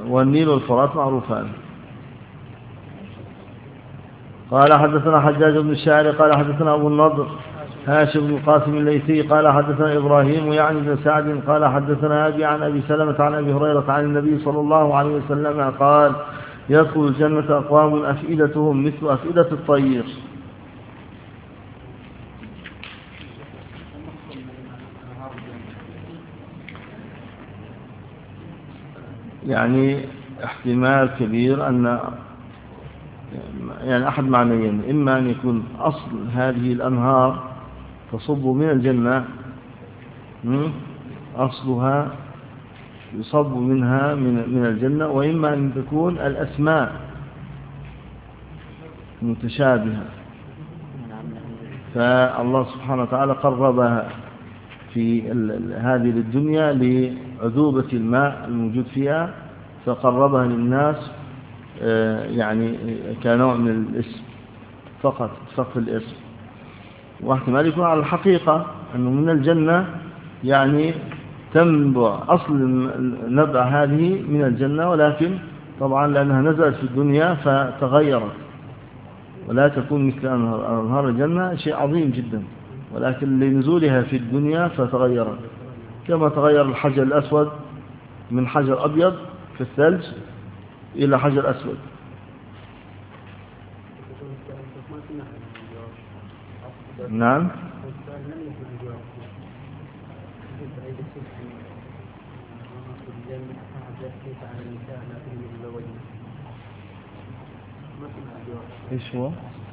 والنيل والفرات معروفان. قال حدثنا حجاج بن الشاعر قال حدثنا أبو النضر هاشم بن القاسم الليثي قال حدثنا إبراهيم يعني بن سعد قال حدثنا أبي عن أبي سلمة عن أبي هريرة عن النبي صلى الله عليه وسلم قال يدخل الجنة أقوام أفئدتهم مثل أفئدة الطير. يعني احتمال كبير أن يعني أحد معنيين، إما أن يكون أصل هذه الأنهار تصب من الجنة، أصلها يصب منها من الجنة، وإما أن تكون الأسماء متشابهة، فالله سبحانه وتعالى قربها في هذه للدنيا لعذوبة الماء الموجود فيها، فقربها للناس يعني كنوع من الاسم فقط الاسم. واحتمال يكون على الحقيقة أنه من الجنة، يعني تنبع أصل نبع هذه من الجنة، ولكن طبعا لأنها نزلت في الدنيا فتغيرت، ولا تكون مثل أنهار الجنة، شيء عظيم جدا، ولكن لنزولها في الدنيا فتغيرت، كما تغير الحجر الأسود من حجر أبيض في الثلج إلى حجر أسود. نعم. ايش هو؟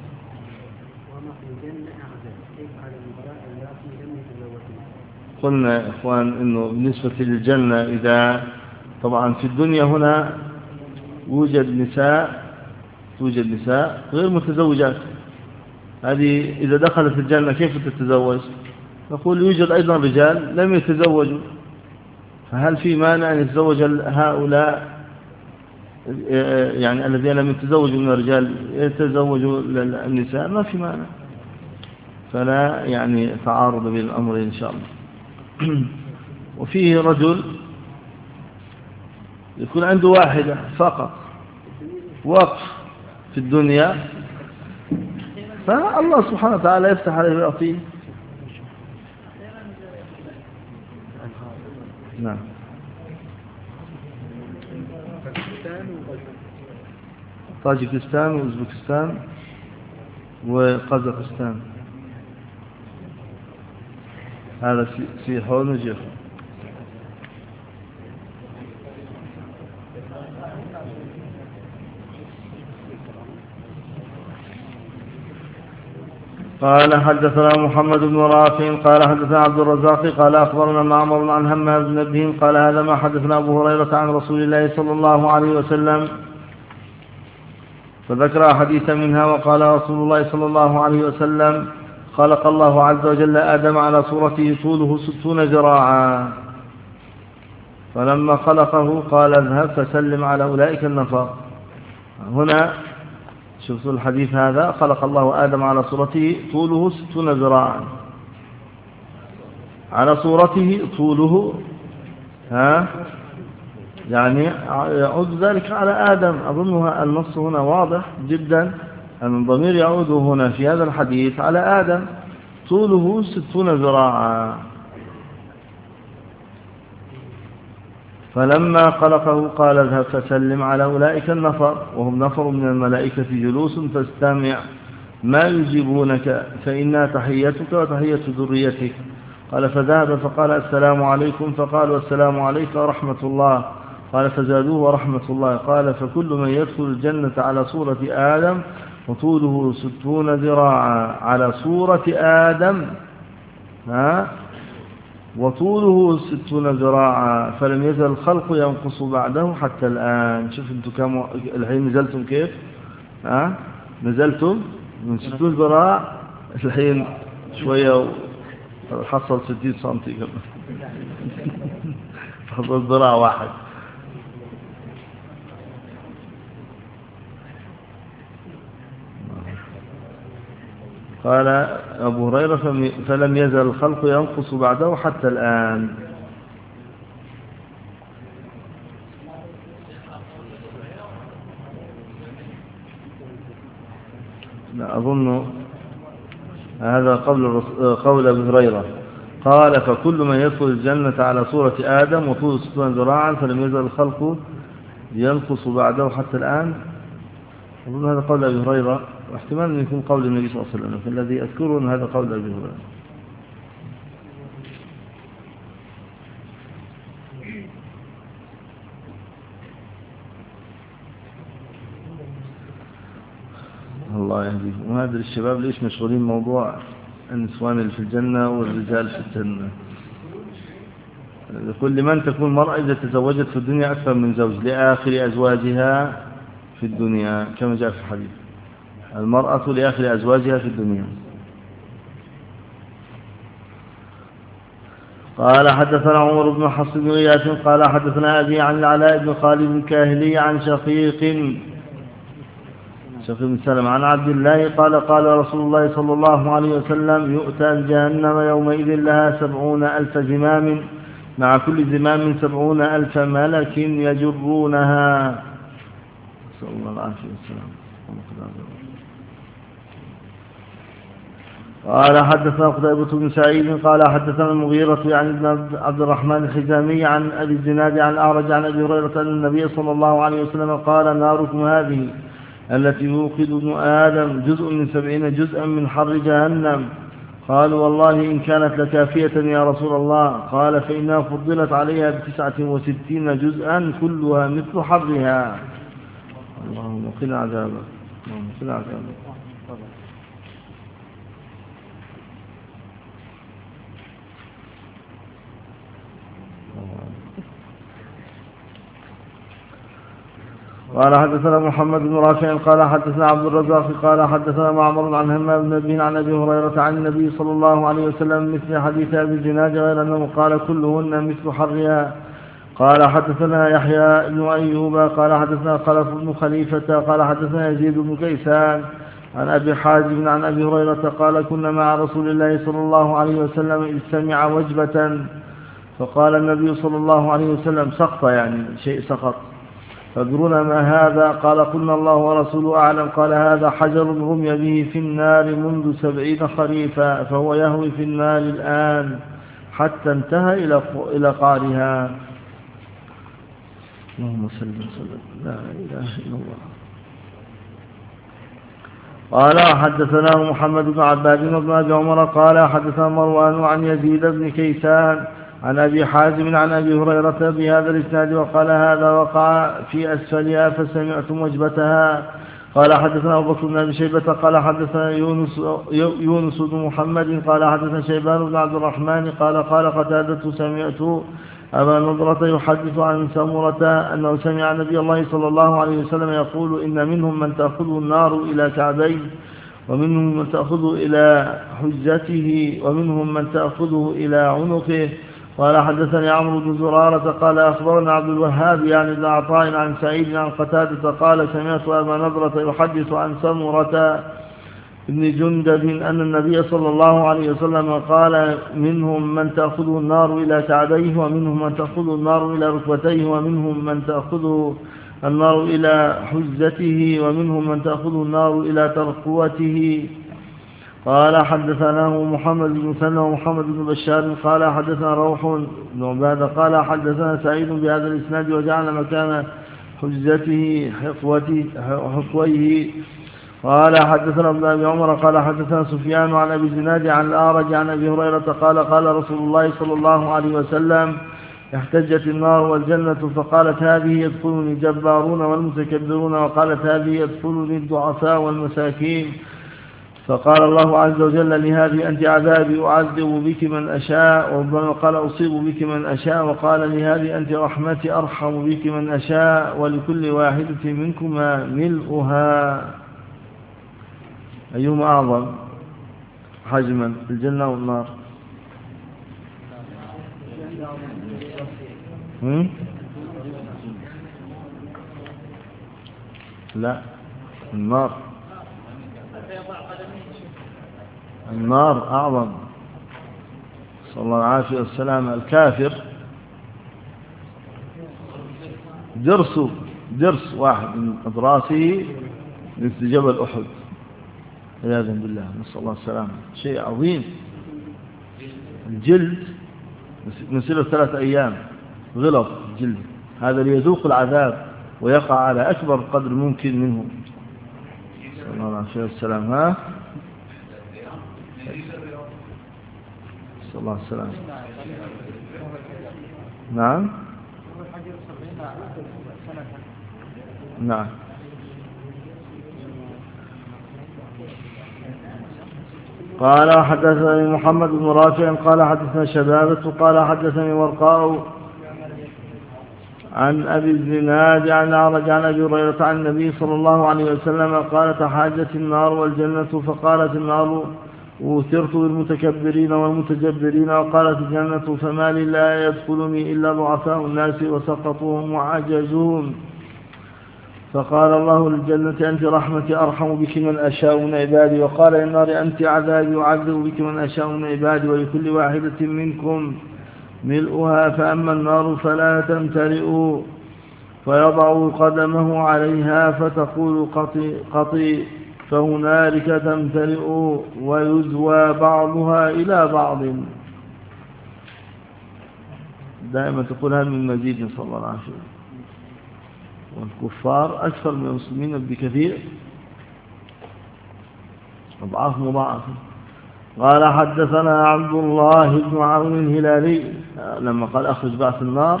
قلنا يا اخوان انه بالنسبة للجنة، اذا طبعا في الدنيا هنا توجد نساء غير متزوجات، هذه إذا دخلت الجنة كيف تتزوج؟ نقول يوجد أيضا رجال لم يتزوجوا، فهل في مانع أن يتزوج هؤلاء يعني الذين لم يتزوجوا من الرجال يتزوجوا النساء؟ ما في مانع، فلا يعني تعارض بين الأمرين إن شاء الله. وفيه رجل يكون عنده واحدة فقط وقف في الدنيا، فالله سبحانه وتعالى يفتح عليه ويعطيه. نعم. طاجكستان وأوزبكستان وقزاقستان، هذا سيحون وجيحون. قال حدثنا محمد بن رافع قال حدثنا عبد الرزاق قال أخبرنا معمر عن همام بن نبيه قال هذا ما حدثنا أبو هريرة عن رسول الله صلى الله عليه وسلم، فذكر حديث منها وقال رسول الله صلى الله عليه وسلم خلق الله عز وجل آدم على صورته طوله 60 ذراعا، فلما خلقه قال اذهب فسلم على أولئك النفر. هنا شوفوا الحديث هذا، خلق الله آدم على صورته طوله 60 ذراعا، على صورته طوله يعني يعود ذلك على آدم. أظنها النص هنا واضح جدا أن الضمير يعود هنا في هذا الحديث على آدم، طوله 60 ذراعا. فلما خلقه قال اذهب فسلم على أولئك النفر، وهم نفر من الملائكة جلوس فاستمع ما يجيبونك فإنا تحيتك وتحية ذريتك. قال فذهب فقال السلام عليكم، فقال والسلام عليك ورحمة الله. قال فزادوه ورحمة الله. قال فكل من يدخل الجنة على صورة آدم وطوله 60 ذراعا، على صورة آدم وطوله 60 ذراعا، فلم يزل الخلق ينقص بعده حتى الآن. شوف انتم كم الحين نزلتم كيف نزلتم من 60 ذراع الحين شوية حصل 60 سنتي حصل ذراع واحد. قال أبو هريرة فلم يزل الخلق ينقص بعده حتى الآن. لا أظن هذا قول أبي هريرة قال فكل من يدخل الجنة على صورة آدم وطول 60 ذراعا فلم يزل الخلق ينقص بعده حتى الآن. أظن هذا قول أبي هريرة، واحتمال أن يكون قول النبي صلى الله عليه وسلم، فالذي أذكره أن هذا قول أبي هريرة. الله يهديكم. وهذا الشباب ليش مشغولين موضوع النسوان اللي في الجنة والرجال في الجنة؟ لكل من تكون المرأة إذا تزوجت في الدنيا أكثر من زوج لآخر أزواجها في الدنيا، كما جاء في الحديث المرأة لآخر أزواجها في الدنيا. قال حدثنا عمر بن حفص بن غياث قال حدثنا أبي عن العلاء بن خالد الكاهلي عن شقيق بن سلمة عن عبد الله قال قال رسول الله صلى الله عليه وسلم يؤتى جهنم يومئذ لها 70,000 زمام مع كل زمام 70,000 ملك يجرونها. صلى الله عليه وسلم. قال حدثنا قتيبة بن سعيد قال حدثنا المغيرة يعني ابن عبد الرحمن الخزامي عن أبي الزناد عن الأعرج عن أبي هريرة أن النبي صلى الله عليه وسلم قال ناركم هذه التي يوقد ابن آدم جزء من 70 جزءا من حر جهنم. قالوا والله إن كانت لكافية يا رسول الله. قال فإنها فضلت عليها ب69 جزءا كلها مثل حرها. اللهم قنا عذابك، اللهم قنا عذابك. قال حدثنا محمد بن رافع قال حدثنا عبد الرزاق قال حدثنا معمر عن همام بن نبيه عن أبي هريرة عن النبي صلى الله عليه وسلم مثل حديث أبي الزناد غير أنه قال كلهن مثل حرها. قال حدثنا يحيى بن أيوب قال حدثنا خلف بن خليفة قال حدثنا يزيد بن كيسان عن أبي حازم عن أبي هريرة قال كنا مع رسول الله صلى الله عليه وسلم إذ سمع وجبة فقال النبي صلى الله عليه وسلم سقط، يعني شيء سقط، فادرون ما هذا؟ قال قلنا الله ورسوله أعلم. قال هذا حجر رمي به في النار منذ 70 خريفا فهو يهوي في النار الآن حتى انتهى إلى قعرها. اللهم صل وسلم لا إله إلا الله. قال حدثنا محمد بن عباد بن أبي عمر قال حدثنا مروان عن يزيد بن كيسان عن أبي حازم عن أبي هريرة بهذا الإسناد وقال هذا وقع في أسفلها فسمعتم وجبتها. قال حدثنا أبو بكر بن أبي شيبة قال حدثنا يونس بن محمد قال حدثنا شيبان بن عبد الرحمن قال قتادة سمعت أبا نضرة يحدث عن سمرة أنه سمع نبي الله صلى الله عليه وسلم يقول إن منهم من تأخذه النار إلى كعبيه ومنهم من تأخذه إلى حجته ومنهم من تأخذه إلى عنقه. قال حدثني عمرو بن زرارة قال أخبرنا عبد الوهاب يعني بن عطاء عن سعيد عن قتادة قال سمعت أبا نضرة يحدث عن سمرة ابن جندب أن النبي صلى الله عليه وسلم قال منهم من تأخذه النار إلى كعبيه ومنهم من تأخذه النار إلى ركبتيه ومنهم من تأخذه النار إلى حجته ومنهم من تأخذه النار إلى ترقوته. قال حدثناه محمد بن سنة ومحمد بن بشار قال حدثنا روح بن عبادة قال حدثنا سعيد بهذا الإسناد وجعل مكان حجته حقويه. قال حدثنا ابن أبي عمر قال حدثنا سفيان عن أبي الزناد عن الأعرج عن أبي هريرة قال رسول الله صلى الله عليه وسلم احتجت النار والجنة فقالت هذه يدخلني الجبارون والمتكبرون وقالت هذه يدخلني الضعفاء والمساكين. فقال الله عز وجل لهذه أنت عذابي أعذب بك من أشاء، وربما قال أصيب بك من أشاء، وقال لهذه أنت رحمتي أرحم بك من أشاء ولكل واحدة منكما ملؤها. أيهما أعظم حجما الجنة والنار؟ لا، النار أعظم. صلى الله عليه وسلم الكافر درس واحد من أضراسه مثل جبل أحد، عياذا بالله، نسأل الله السلامة. شيء عظيم. الجلد نسله 3 أيام غلط الجلد، هذا ليذوق العذاب ويقع على أكبر قدر ممكن منه. صلى الله عليه وسلم. ها صلى الله عليه وسلم. نعم نعم. قال حدثني محمد بن رافع قال حدثنا شبابة قال حدثني ورقاء عن أبي الزناد عن أعرج عن أبي هريرة عن النبي صلى الله عليه وسلم قال تحاجت النار والجنة، فقالت النار وثرت بالمتكبرين والمتجبرين، وقالت الجنة فما لي لا يدخلني إلا ضعفاء الناس وسقطوهم وعجزوهم. فقال الله للجنة أنت رحمتي أرحم بك من أشاء من عبادي، وقال للنار أنت عذابي أعذب بك من أشاء من عبادي، ولكل واحدة منكم ملؤها، فأما النار فلا تمتلئ، فيضع قدمه عليها فتقول قطي قطي، فهنالك تمتلئ ويزوى بعضها إلى بعض. دائما تقول هل من مزيد صلى الله عليه وسلم. والكفار أكثر من المسلمين بكثير، أضعاف مضاعفة. قال حدثنا عبد الله بن عون الهلالي لما قال أخرج بعث النار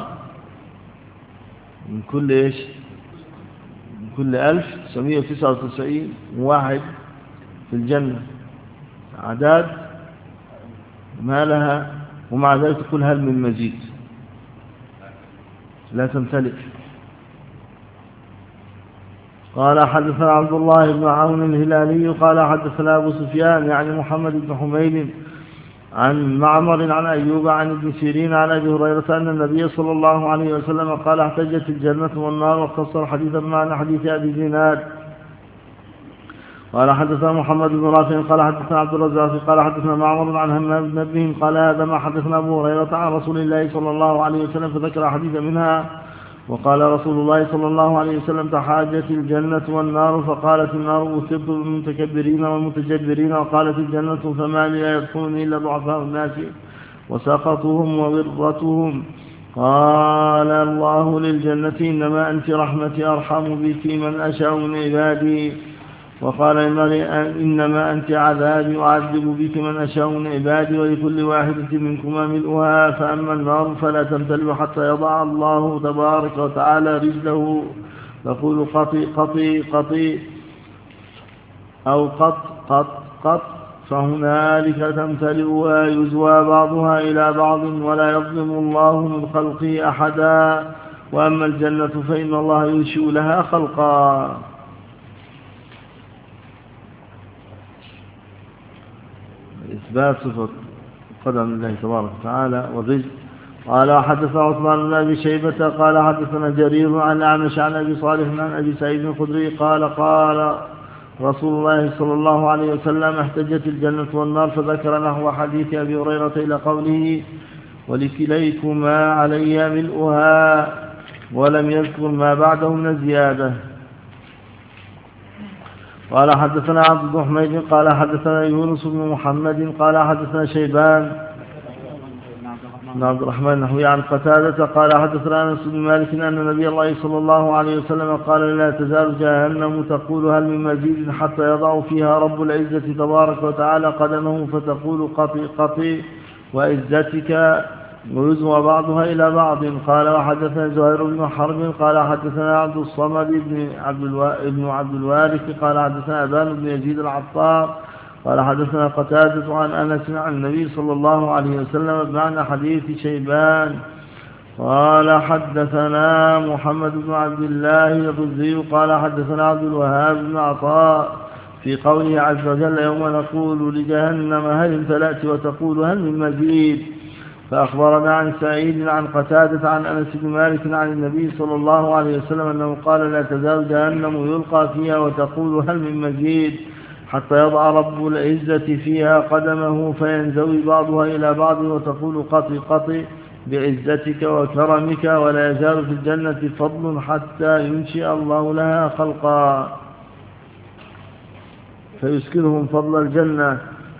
من كل إيش؟ من كل 1999 واحد في الجنة، أعداد ما لها، ومع ذلك تقول هل من مزيد، لا تمتلئ. قال حدثنا عبد الله بن عون الهلالي قال حدثنا أبو سفيان يعني محمد بن حميد عن معمر عن أيوب عن ابن سيرين عن أبي هريرة أن النبي صلى الله عليه وسلم قال احتجت الجنة والنار، واختصر حديثا معنى حديث أبي زناد. قال حدثنا محمد بن رافع قال حدثنا عبد الرزاق قال حدثنا معمر عن همام بن نبيه قال هذا ما حدثنا أبو هريرة عن رسول الله صلى الله عليه وسلم، فذكر حديث منها. وقال رسول الله صلى الله عليه وسلم تحاجت الجنة والنار، فقالت النار أثرت بالمتكبرين والمتجبرين، وقالت الجنة فما لي لا يدخلني إلا ضعفاء الناس وسقطهم وغرتهم. قال الله للجنة إنما أنت رحمتي أرحم بك من أشاء من عبادي، وقال النار إنما أنت عذابي أعذب بك من أشاء من عبادي، ولكل واحدة منكما ملؤها، فأما النار فلا تمتلئ حتى يضع الله تبارك وتعالى رجله تقول قطي قطي قطي أو قط قط قط، فهنالك تمتلئ ويزوى بعضها إلى بعض، ولا يظلم الله من خلقه أحدا. وأما الجنة فإن الله ينشئ لها خلقا. إثبات صفة قدم الله تبارك وتعالى والرزق. قال حدثنا عثمان بن أبي شيبة قال حدثنا جرير عن الأعمش عن أبي صالح عن أبي سعيد الخدري قال قال رسول الله صلى الله عليه وسلم احتجت الجنة والنار، فذكر نحو حديث أبي هريرة إلى قوله ولكليكما علي ملؤها، ولم يذكر ما بعده من الزيادة. قال حدثنا عبد بن حميد قال حدثنا يونس بن محمد قال حدثنا شيبان بن عبد الرحمن نحوي عن قتادة قال حدثنا أنس بن مالك أن النبي الله صلى الله عليه وسلم قال لا تزال جهنم تقول هل من مزيد حتى يضع فيها رب العزة تبارك وتعالى قدمه فتقول قطي قطي وعزتك، ويزوى بعضها إلى بعض. قال وحدثنا زهير بن حرب قال حدثنا عبد الصمد بن عبد الوارث قال حدثنا أبان بن يزيد العطار قال حدثنا قتادة عن أنس عن النبي صلى الله عليه وسلم بمعنى حديث شيبان. قال حدثنا محمد بن عبد الله الرزي قال حدثنا عبد الوهاب بن عطاء في قوله عز وجل يوم نقول لجهنم هل امتلأت وتقول هل من مزيد. فأخبرنا عن سعيد عن قتادة عن أنس بن مالك عن النبي صلى الله عليه وسلم أنه قال لا تزال جهنم يلقى فيها وتقول هل من مزيد حتى يضع رب العزة فيها قدمه فينزوي بعضها إلى بعض وتقول قطي قطي بعزتك وكرمك، ولا يزال في الجنة فضل حتى ينشئ الله لها خلقا. فيسكنهم فضل الجنة.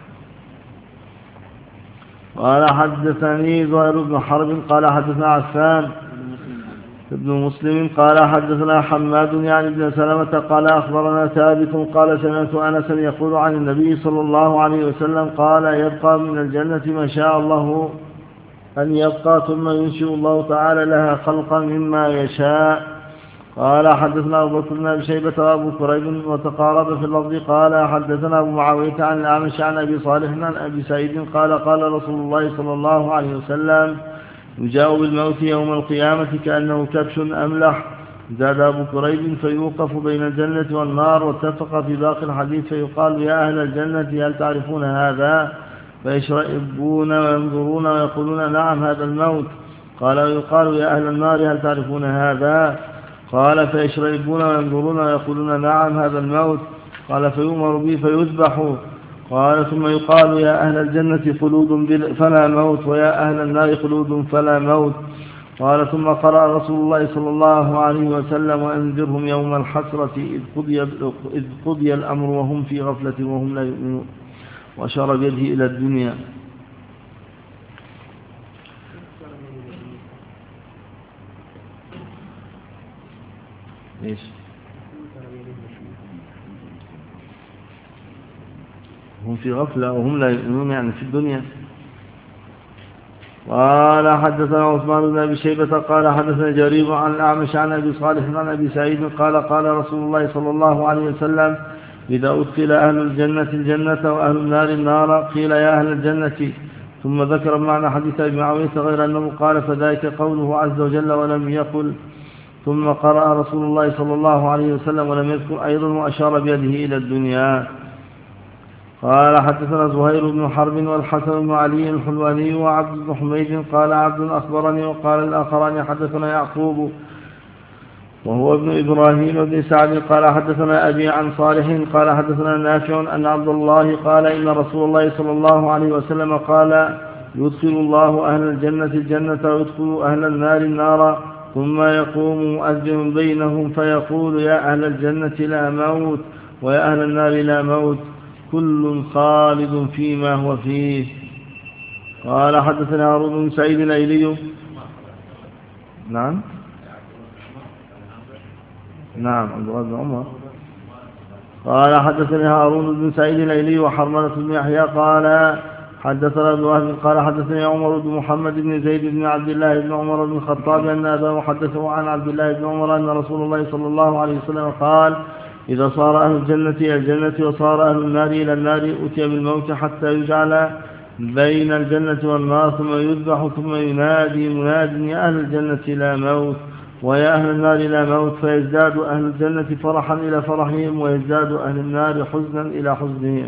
قال حدثني زهير بن حرب قال حدثنا عفان ابن مسلم قال حدثنا حماد يعني ابن سلمة قال أخبرنا ثابت قال سمعت أنسا يقول عن النبي صلى الله عليه وسلم قال يبقى من الجنة ما شاء الله أن يبقى ثم ينشئ الله تعالى لها خلقا مما يشاء. قال حدثنا أبو بكر بن أبي شيبة وأبو كريب وتقارب في اللفظ. قال حدثنا أبو معاوية عن الأعمش عن أبي صالح عن أبي سعيد قال قال رسول الله صلى الله عليه وسلم يجاء بالموت يوم القيامة كأنه كبش أملح. زاد أبو كريب فيوقف بين الجنة والنار. واتفق في باقي الحديث فيقال يا أهل الجنة هل تعرفون هذا؟ فيشرئبون وينظرون ويقولون نعم هذا الموت. قال ويقال يا أهل النار هل تعرفون هذا؟ قال فيشرئبون وينظرون ويقولون نعم هذا الموت. قال فيؤمر به فيذبح. قال ثم يقال يا أهل الجنة خلود فلا موت ويا أهل النار خلود فلا موت. قال ثم قرأ رسول الله صلى الله عليه وسلم وأنذرهم يوم الحسرة إذ قضي الأمر وهم في غفلة وهم لا يؤمنون. وأشار بيده إلى الدنيا. إيش؟ هم في غفلة وهم لا يؤمنون يعني في الدنيا. قال حدثنا عثمان بن أبي شيبة قال حدثنا جرير عن الأعمش عن أبي صالح عن أبي سعيد قال قال رسول الله صلى الله عليه وسلم إذا أدخل أهل الجنة الجنة وأهل النار النار قيل يا أهل الجنة ثم ذكر معنى حديث أبي معاوية غير أنه قال فذلك قوله عز وجل ولم يقل ثم قرأ رسول الله صلى الله عليه وسلم ولم يذكر أيضا وأشار بيده إلى الدنيا. قال حدثنا زهير بن حرب والحسن بن علي الحلواني وعبد بن حميد قال عبد أخبرني وقال الآخران حدثنا يعقوب وهو ابن إبراهيم بن سعد قال حدثنا أبي عن صالح قال حدثنا نافع أن عبد الله قال إن رسول الله صلى الله عليه وسلم قال يدخل الله أهل الجنة الجنة ويدخل أهل النار النار ثم يقوم مؤذن بينهم فيقول يا أهل الجنة لا موت ويا أهل النار لا موت كل خالد فيما هو فيه. قال حدثنا هارون بن سعيد الأيلي نعم عبد الله بن عمر قال حدثني هارون بن سعيد الأيلي وحرملة بن يحيى قال حدثنا ابن وهب قال حدثني عمر بن محمد بن زيد بن عبد الله بن عمر بن الخطاب أن أباه حدثه عن عبد الله بن عمر أن رسول الله صلى الله عليه وسلم قال إذا صار أهل الجنة إلى الجنة وصار أهل النار إلى النار أتي بالموت حتى يجعل بين الجنة والنار ثم يذبح ثم ينادي مناد يا أهل الجنة لا موت ويا أهل النار لا موت فيزداد أهل الجنة فرحا إلى فرحهم ويزداد أهل النار حزنا إلى حزنهم.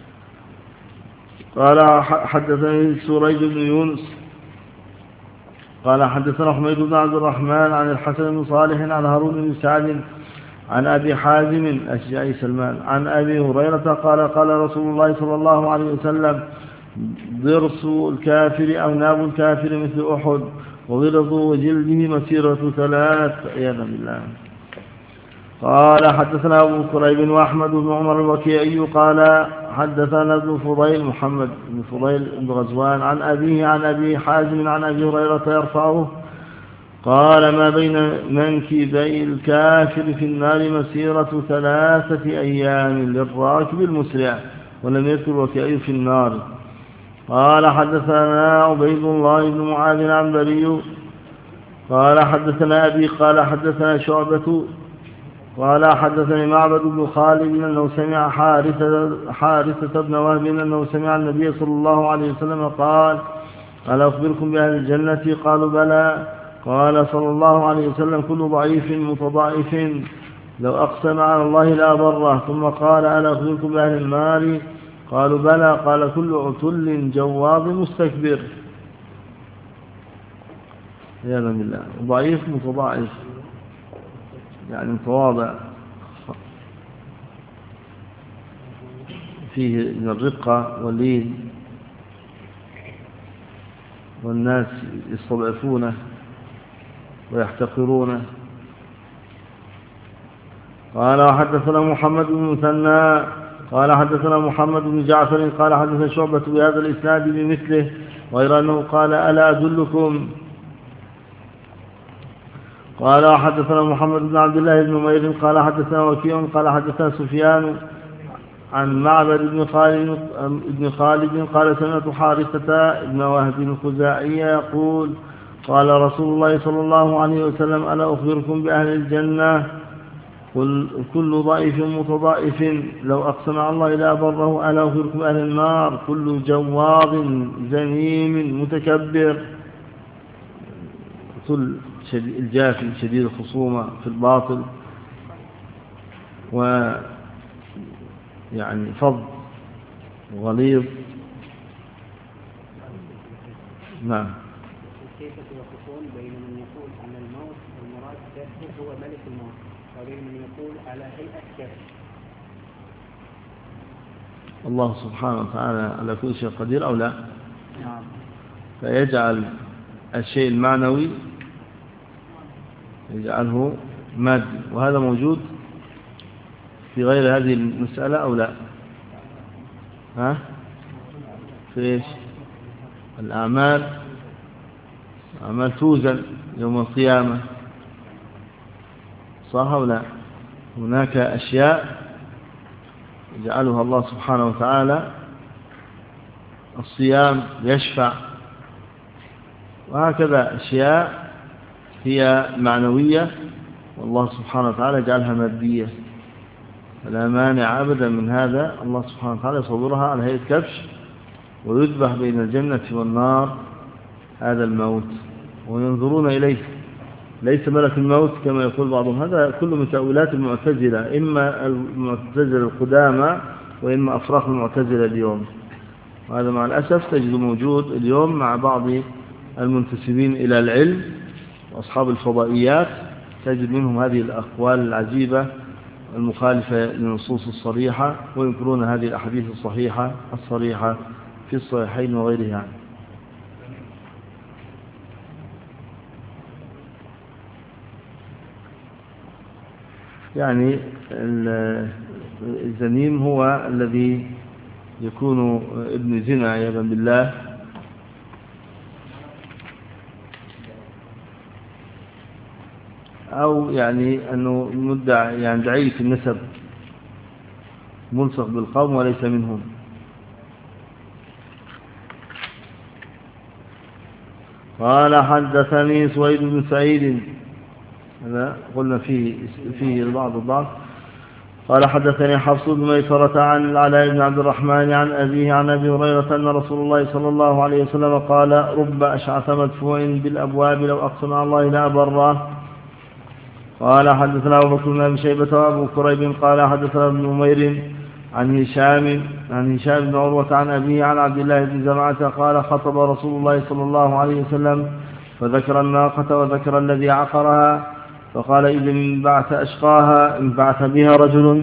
قال حدثني سريج بن يونس قال حدثنا حميد بن عبد الرحمن عن الحسن بن صالح عن هارون بن سعد عن أبي حازم أشجعي سلمان عن أبي هريرة قال قال رسول الله صلى الله عليه وسلم ضرس الكافر أو ناب الكافر مثل أحد وغلظ جلده مسيرة 3 عياذا بالله. قال حدثنا أبو كريب وأحمد بن عمر الوكيعي قال حدثنا ابن فضيل محمد بن فضيل بن غزوان عن أبيه عن أبي حازم عن أبي هريرة يرفعه قال ما بين منكبي الكافر في النار مسيرة 3 أيام للراكب المسرع ولم يذكر الوكيعي في النار. قال حدثنا عبيد الله بن معاذ العنبري قال حدثنا أبي قال حدثنا شعبة قال حدثني معبد بن خالد أنه سمع حارثة بن وهب أنه سمع النبي صلى الله عليه وسلم قال ألا أخبركم بأهل الجنة قالوا بلى قال صلى الله عليه وسلم كل ضعيف متضاعف لو أقسم على الله لا بره ثم قال ألا أخبركم بأهل النار قالوا بلى قال كل عتل جواب مستكبر يا ذا بالله ضعيف متضاعف يعني متواضع فيه من الرقة واللين والناس يستضعفونه ويحتقرونه. قال حدثنا محمد بن مثنى قال حدثنا محمد بن جعفر قال حدثنا شعبة بهذا الإسناد بمثله غير أنه قال ألا أدلكم. قال حدثنا محمد بن عبد الله بن نمير قال حدثنا وكيع قال حدثنا سفيان عن معبد بن خالد قال سمعت حارثة بن وهب الخزاعي يقول قال رسول الله صلى الله عليه وسلم ألا أخبركم بأهل الجنة كل ضائف متضائف لو أقسم على الله لا بره. ألا أخبركم بأهل النار كل جواظ زنيم متكبر كل الجافي شديد الخصومة في الباطل ويعني فظ وغليظ. نعم. كيف توافقون بين من يقول أن الموت المراد به هو ملك الموت وبين من يقول على هيئة كبش؟ الله سبحانه وتعالى على كل شيء قدير أو لا؟ نعم. فيجعل الشيء المعنوي يجعله مادي، وهذا موجود في غير هذه المسألة أو لا؟ ها؟ في إيش؟ الأعمال توزن يوم القيامة، صح أو لا؟ هناك أشياء يجعلها الله سبحانه وتعالى، الصيام يشفع، وهكذا أشياء هي معنوية والله سبحانه وتعالى يجعلها مادية، فلا مانع أبدا من هذا. الله سبحانه وتعالى يصورها على هيئة كبش ويذبح بين الجنة والنار هذا الموت وينظرون إليه، ليس ملك الموت كما يقول بعضهم. هذا كله من تأويلات المعتزلة، إما المعتزلة القدامى وإما أفراق المعتزلة اليوم، وهذا مع الأسف تجد موجود اليوم مع بعض المنتسبين إلى العلم وأصحاب الفضائيات، تجد منهم هذه الأقوال العجيبة المخالفة للنصوص الصريحة، وينكرون هذه الأحاديث الصحيحة الصريحة في الصحيحين وغيرها. يعني الزنيم هو الذي يكون ابن زنا عياذا بالله، أو يعني أنه مدعي يعني دعي في النسب ملصق بالقوم وليس منهم. قال حدثني سويد بن سعيد، هذا قلنا فيه الضعف. قال حدثني حفص بن ميسرة عن العلاء بن عبد الرحمن عن أبيه عن أبي هريرة أن رسول الله صلى الله عليه وسلم قال رب أشعث مدفوع بالأبواب لو أقسم على الله لا بره. قال حدثنا أبو بكر بن أبي شيبة وأبو كريب قال حدثنا ابن نمير عن هشام بن عروة عن أبيه عن عبد الله بن زمعة قال خطب رسول الله صلى الله عليه وسلم فذكر الناقة وذكر الذي عقرها، فقال إذا انبعث أشقاها انبعث بها رجل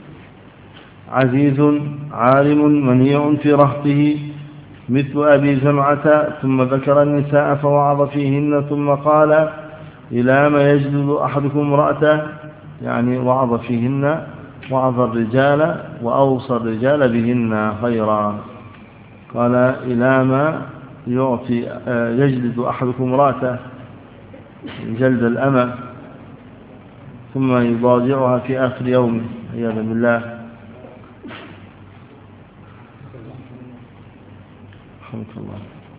عزيز عالم منيع في رهطه مثل أبي زمعة، ثم ذكر النساء فوعظ فيهن، ثم قال إلى ما يجلد أحدكم امرأته، يعني وعظ فيهن، وعظ الرجال وأوصى الرجال بهن خيرا. قال إلى ما يجلد أحدكم امرأته جلد الأمة ثم يضاجعها في آخر يوم عياذا بالله. رحمك الله.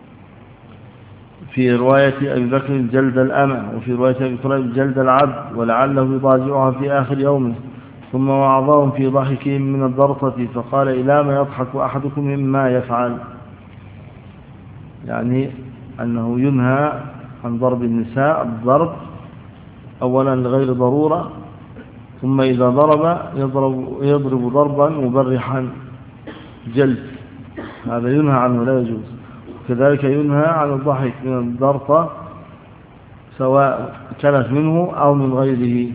في رواية أبي بكر جلد الأمة، وفي رواية أبي كريب جلد العبد ولعله يضاجعها في آخر يوم، ثم وعظهم في ضحكهم من الضرطة فقال إلى ما يضحك أحدكم مما يفعل، يعني أنه ينهى عن ضرب النساء الضرب أولا لغير ضرورة، ثم إذا ضرب يضرب ضربا مبرحا جلد، هذا ينهى عنه لا يجوز. كذلك ينهى عن الضحك من الضرطة سواء كانت منه أو من غيره،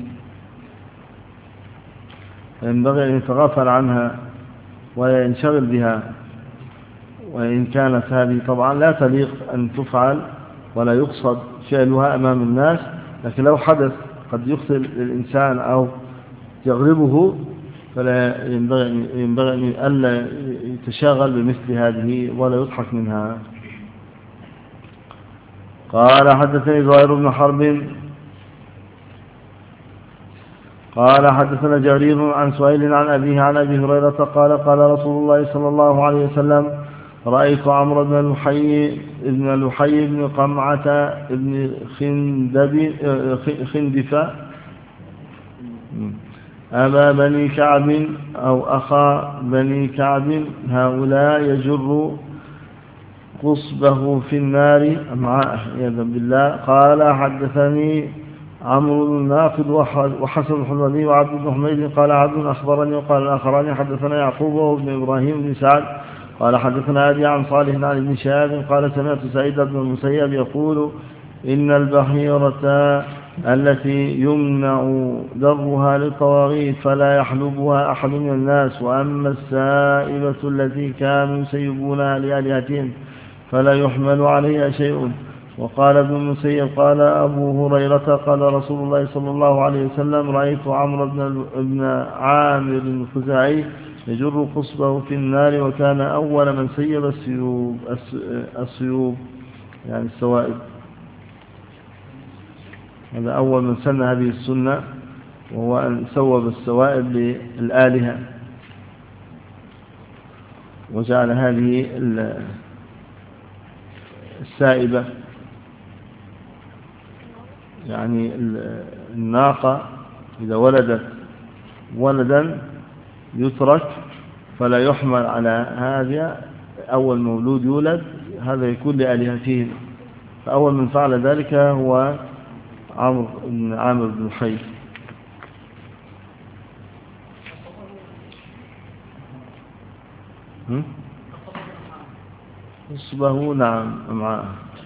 ينبغي أن يتغافل عنها وينشغل بها، وإن كانت هذه طبعا لا تليق أن تفعل ولا يقصد فعلها أمام الناس، لكن لو حدث قد يخطئ الإنسان أو يغلبه فلا ينبغي ألا يتشاغل بمثل هذه ولا يضحك منها. قال حدثني زهير بن حرب قال حدثنا جرير عن سهيل عن أبيه عن أبي هريرة قال قال رسول الله صلى الله عليه وسلم رأيت عمرو بن لحي بن قمعة بن خندفة أبا بني كعب أو أخا بني كعب هؤلاء يجر قصبه في النار أمعاءه عياذا بالله. قال حدثني عمرو بن ناقد وحسن الحلواني وعبد بن حميد قال عبد أخبرني وقال الآخران حدثنا يعقوب وابن إبراهيم بن سعد قال حدثنا أبي عن صالح عن ابن شهاب قال سمعت سعيد بن المسيب يقول إن البحيرة التي يمنع درها للطواغيت فلا يحلبها أحد من الناس، وأما السائبة التي كانوا يسيبونها لآلهتهم فلا يحمل عليها شيء. وقال ابن المسيب قال أبو هريرة قال رسول الله صلى الله عليه وسلم رأيت عمرو بن عامر الخزاعي يجر قصبه في النار وكان أول من سيب السيوب يعني السوائب. هذا أول من سن هذه السنة، وهو أن سوب السوائب للآلهة وجعل هذه السائبة يعني الناقة إذا ولدت ولدا يترك فلا يحمل على هذا، أول مولود يولد هذا يكون لآلهتهم. فأول من فعل ذلك هو عمرو بن عامر بن لحي. اصبه نعم معه.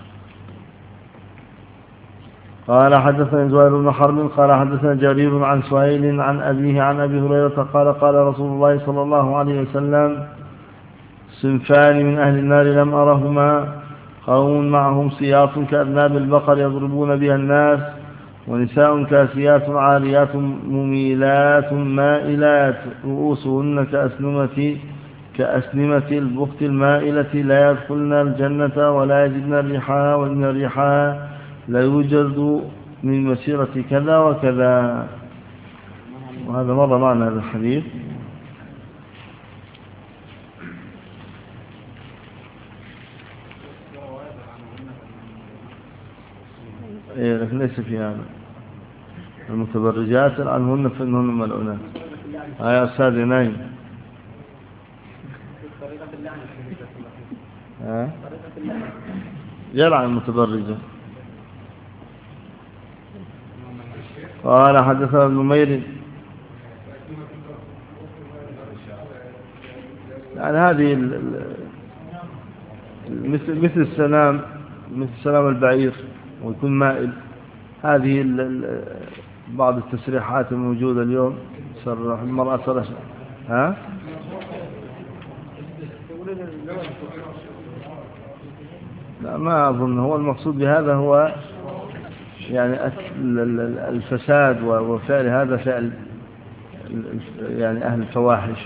قال حدثنا زهير بن حرب قال حدثنا جرير عن سهيل عن أبيه عن أبي هريرة قال قال رسول الله صلى الله عليه وسلم صنفان من أهل النار لم أرهما قوم معهم سياط كأذناب البقر يضربون بها الناس، ونساء كاسيات عاريات مميلات مائلات رؤوسهن كأسنمة البخت المائلة لا يدخلن الجنة ولا يجدن الريحها، وإن الريحها لا يوجد من مسيرة كذا وكذا. وهذا مر معنا هذا الحديث. لكن ليس في هذا. المتبرجات عنهن فإنهن ملعونات. يا أستاذ نايم. يلعن المتبرجة. قال حدثنا ابن نمير يعني هذه مثل السلام البعير ويكون مائل. هذه بعض التسريحات الموجودة اليوم صرح المرأة صرح لا ما أظن هو المقصود بهذا هو يعني الفساد وفعل هذا فعل يعني أهل الفواحش.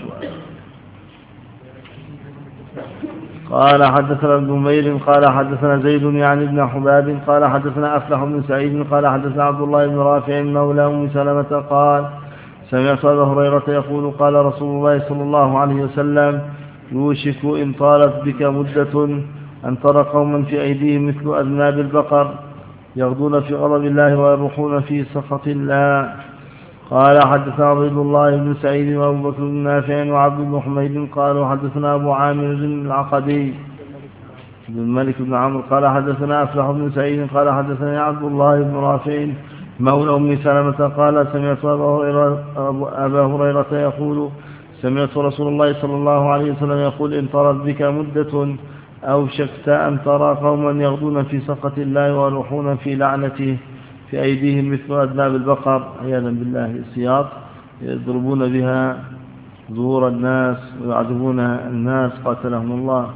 قال حدثنا ابن نمير قال حدثنا زيد يعني ابن حباب قال حدثنا أفلح بن سعيد قال حدثنا عبد الله بن رافع مولى أم سلمة قال سمعت أبا هريرة يقول قال رسول الله صلى الله عليه وسلم يوشك إن طالت بك مدة أن ترى قوما في أيديهم مثل أذناب البقر يغدون في غضب الله ويروحون في سخط الله. قال حدثنا عبد الله بن سعيد وأبو بكر بن نافع وعبد بن حميد قالوا حدثنا أبو عامر العقدي بن الملك بن عمرو قال حدثنا أفلح بن سعيد قال حدثني عبد الله بن رافع مولى أم سلمة قال سمعت أبا هريرة يقول سمعت رسول الله صلى الله عليه وسلم يقول إن طرت بك مدة أوشكت أن ترى قوما يغدون في سخط الله ويروحون في لعنته في أيديهم مثل أذناب البقر عياذا بالله السياط يضربون بها ظهور الناس ويعذبون الناس قاتلهم الله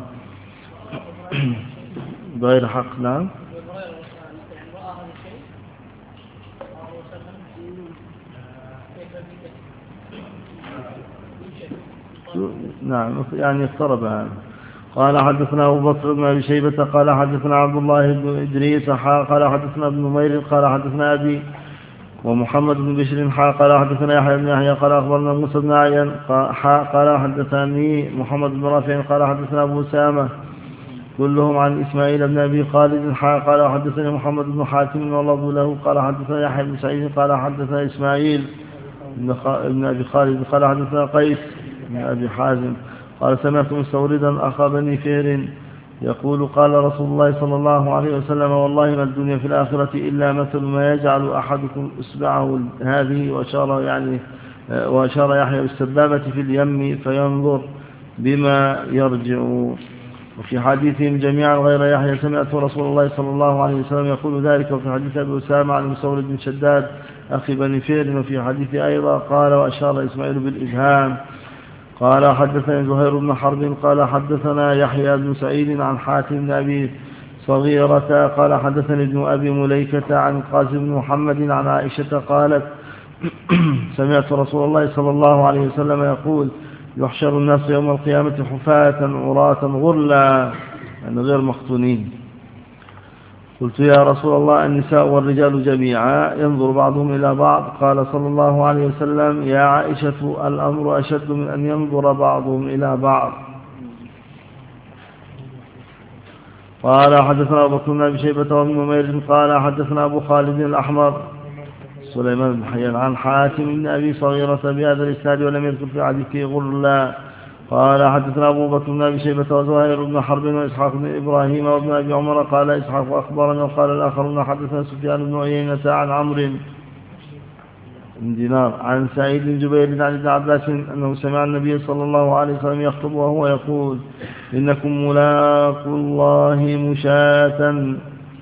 بغير حق. نعم. نعم يعني اقترب هذا. قال حدثنا أبو بكر بن أبي شيبة قال حدثنا عبد الله بن إدريس قال حدثنا ابن نمير قال حدثنا أبي ومحمد بن بشر قال حدثنا يحيى بن يحيى قال أخبرنا موسى بن عيان قال حدثني محمد بن رافع قال حدثنا أبو أسامة كلهم عن إسماعيل بن أبي خالد قال حدثني محمد بن حاتم واللفظ له قال حدثنا يحيى بن سعيد قال حدثنا إسماعيل بن أبي خالد قال حدثنا قيس بن أبي حازم قال سمعت مستوردا أخا بني فهر يقول قال رسول الله صلى الله عليه وسلم والله ما الدنيا في الآخرة إلا مثل ما يجعل أحدكم إصبعه هذه وأشار يحيى بالسبابة في اليم فينظر بما يرجع. وفي حديثهم جميعا غير يحيى سمعت رسول الله صلى الله عليه وسلم يقول ذلك. وفي حديث أبي أسامة عن مستورد بن شداد أخي بني فهر وفي حديث أيضا قال وأشار إسماعيل بالإبهام. قال حدثنا زهير بن حرب قال حدثنا يحيى بن سعيد عن حاتم بن أبي صغيرة قال حدثني ابن أبي مليكة عن قاسم بن محمد عن عائشة قالت سمعت رسول الله صلى الله عليه وسلم يقول يحشر الناس يوم القيامة حفاة عراة غرلا يعني غير مختونين. قلت يا رسول الله النساء والرجال جميعا ينظر بعضهم إلى بعض قال صلى الله عليه وسلم يا عائشة الأمر أشد من أن ينظر بعضهم إلى بعض. قال حدثنا أبو بكر بن أبي شيبة وابن نمير قال حدثنا أبو خالد الأحمر سليمان بن حيان عن حاتم بن أبي صغيرة بهذا الإسناد ولم يذكر في حديثه غرلا. قال حدثنا أبو بكر بن أبي شيبة وزهير بن حرب وإسحاق بن إبراهيم وابن أبي عمر قال إسحاق أخبرنا وقال الآخرون حدثنا سفيان بن عيينة عن عمرو بن دينار عن سعيد بن جبير عن ابن عباس أنه سمع النبي صلى الله عليه وسلم يخطب وهو يقول إنكم ملاقوا الله مشاة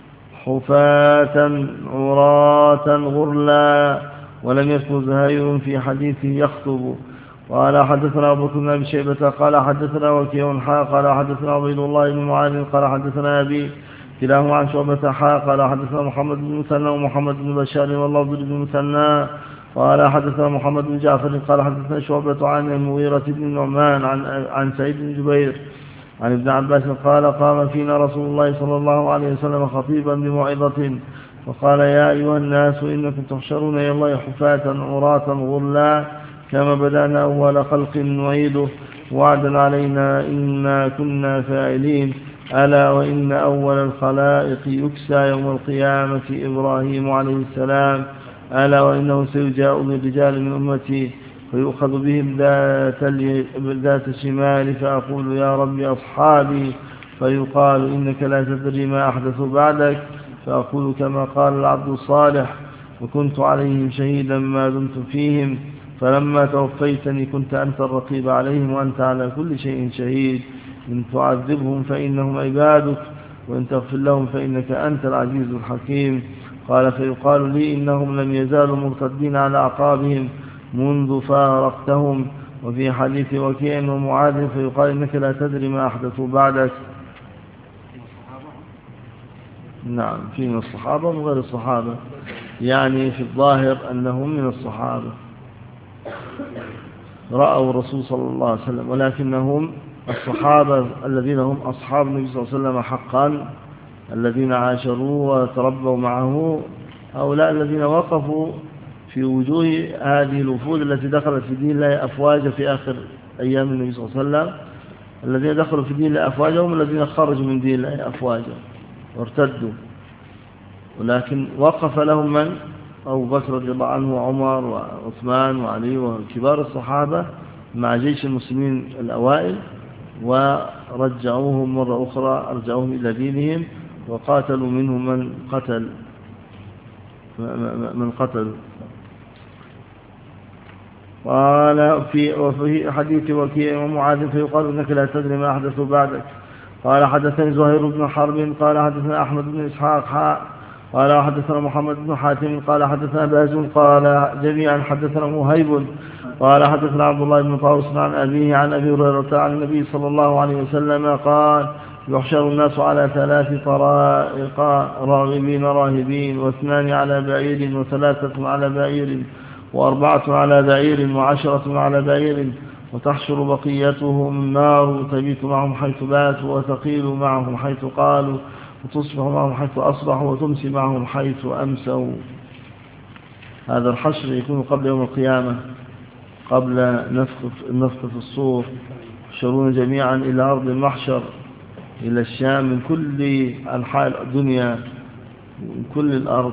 حفاة عراة غرلا. ولم يذكر زهير في حديثه يخطب. قال حدثنا أبو بكر بن أبي شيبة قال حدثنا وكيع قال حدثنا عبيد الله بن معاذ قال حدثنا أبي كلاهما عن شعبة قال حدثنا محمد بن مثنى ومحمد بن بشار واللفظ بن مثنى قال حدثنا محمد بن جعفر قال حدثنا شعبة عن المغيرة بن النعمان عن سعيد بن جبير عن ابن عباس قال قام فينا رسول الله صلى الله عليه وسلم خطيبا بموعظة فقال يا أيها الناس إنكم تحشرون إلى الله حفاة عراة غرلا كما بدأنا أول خلق نعيده وعدا علينا إنا كنا فاعلين. ألا وإن أول الخلائق يكسى يوم القيامة إبراهيم عليه السلام ألا وإنه سيجاء بالرجال من أمتي فيؤخذ بهم ذات الشمال فأقول يا رب أصحابي فيقال إنك لا تدري ما أحدث بعدك فأقول كما قال العبد الصالح وكنت عليهم شهيدا ما دمت فيهم فلما توفيتني كنت أنت الرقيب عليهم وأنت على كل شيء شهيد إن تعذبهم فإنهم عبادك وإن تغفر لهم فإنك أنت العزيز الحكيم. قال فيقال لي إنهم لم يزالوا مرتدين على أعقابهم منذ فارقتهم. وفي حديث وكيع ومعاذ فيقال إنك لا تدري ما أحدثوا بعدك. نعم في من الصحابة ومن غير الصحابة يعني في الظاهر أنهم من الصحابة رأوا الرسول صلى الله عليه وسلم ولكنهم الصحابة الذين هم أصحاب النبي صلى الله عليه وسلم حقا الذين عاشروا وتربوا معه هؤلاء الذين وقفوا في وجوه هذه الوفود التي دخلت في دين الله أفواجا في آخر أيام النبي صلى الله عليه وسلم. الذين دخلوا في دين الله أفواجا هم الذين خرجوا من دين الله أفواجا وارتدوا ولكن وقف لهم من أبو بكر رضي الله عنه وعمر وعثمان وعلي وكبار الصحابة مع جيش المسلمين الأوائل ورجعوهم مرة أخرى أرجعوهم إلى دينهم وقاتلوا منهم من قتل. قال وفي حديث وكيع ومعاذ فيقال إنك لا تدري ما أحدث بعدك. قال حدثني زهير بن حرب قال حدثنا أحمد بن إسحاق قال حدثنا محمد بن حاتم قال حدثنا باز قال جميعا حدثنا مهيب قال حدثنا عبد الله بن طاووس عن أبيه عن أبي هريرة عن النبي صلى الله عليه وسلم قال يحشر الناس على 3 طرائق راغبين راهبين 2 على بعير و3 على بعير و4 على بعير و10 على بعير، وتحشر بقيتهم النار، تبيت معهم حيث باتوا، وتقيل معهم حيث قالوا، وتصبح معهم حيث أصبحوا، وتمسي معهم حيث أمسوا. هذا الحشر يكون قبل يوم القيامة، قبل نفخ في الصور، يحشرون جميعا إلى أرض المحشر، إلى الشام، من كل أنحاء الدنيا، من كل الأرض.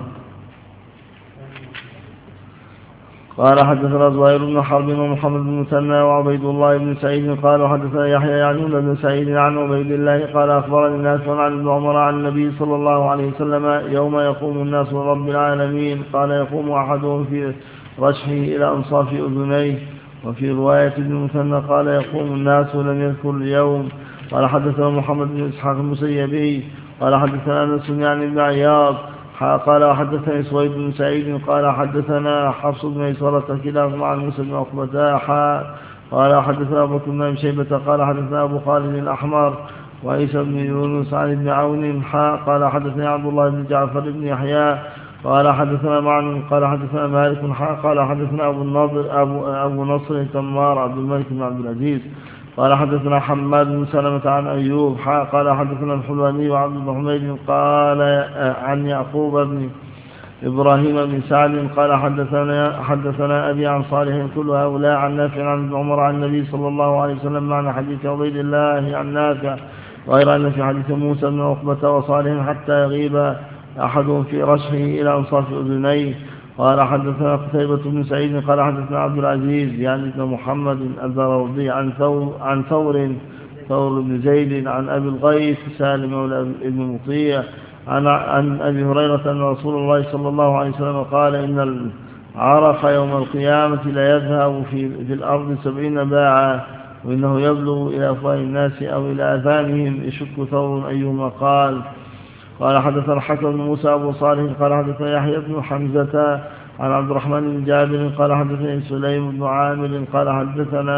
قال حدثنا زهير بن حرب ومحمد بن مثنى وعبيد الله بن سعيد قال حدثنا يحيى يعني بن سعيد عن عبيد الله قال أخبرني ناس عن ابن عمر عن النبي صلى الله عليه وسلم يوم يقوم الناس لرب العالمين، قال يقوم أحدهم في رشحه إلى أنصاف أذنيه. وفي رواية ابن مثنى قال يقوم الناس ولم يذكر اليوم. قال حدثنا محمد بن إسحاق المسيبي قال حدثنا أنس يعني بن عياض قال حدثنا سويد بن سعيد قال حدثنا حفص بن ميسرة كلاهما عن موسى بن عقبة قال حدثنا أبو بكر بن شيبة قال حدثنا أبو خالد الأحمر وعيسى بن يونس عن ابن عون قال حدثنا عبد الله بن جعفر بن يحيى قال حدثنا معن قال حدثنا مالك قال حدثنا أبو نصر تمار عبد الملك بن عبد العزيز قال حدثنا حماد بن سلمة عن أيوب قال حدثنا الحلواني وعبد الحميد قال عن يعقوب بن إبراهيم بن سعد قال حدثنا أبي عن صالح كل هؤلاء عن نافع عن ابن عمر عن النبي صلى الله عليه وسلم معنى حديث عبيد الله عن نافع، غير أن في حديث موسى بن عقبة وصالح حتى يغيب أحدهم في رشحه إلى أنصاف أذنيه. قال حدثنا قتيبة بن سعيد قال حدثنا عبد العزيز يعني ابن محمد الدراوردي عن ثور بن زيد عن أبي الغيث سالم مولى ابن مطيع عن أبي هريرة أن رسول الله صلى الله عليه وسلم قال إن العرق يوم القيامة لا يذهب في الأرض 70 باعا، وإنه يبلغ إلى أفواه الناس أو إلى آذانهم يشك ثور أيهما قال حدثنا الحكم بن موسى أبو صالح قال حدثنا يحيى بن حمزة عن عبد الرحمن بن جابر قال حدثني سليم بن عامر قال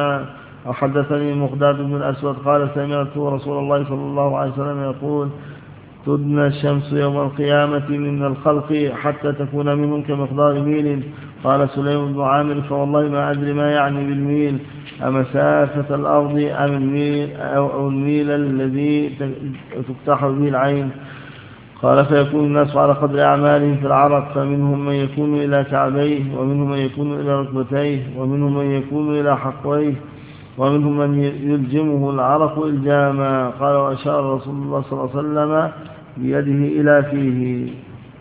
حدثني مقداد بن الأسود قال سمعت رسول الله صلى الله عليه وسلم يقول تدنى الشمس يوم القيامة من الخلق حتى تكون منهم كمقدار ميل. قال سليم بن عامر فوالله ما أدري ما يعني بالميل، أمسافة الأرض أم الميل أو الميل الذي تفتح به العين. قال فيكون الناس على قدر أعمالهم في العرق، فمنهم من يكون إلى كعبيه، ومنهم من يكون إلى ركبتيه، ومنهم من يكون إلى حقويه، ومنهم من يلجمه العرق إلجاما. قال وأشار رسول الله صلى الله عليه وسلم بيده إلى فيه،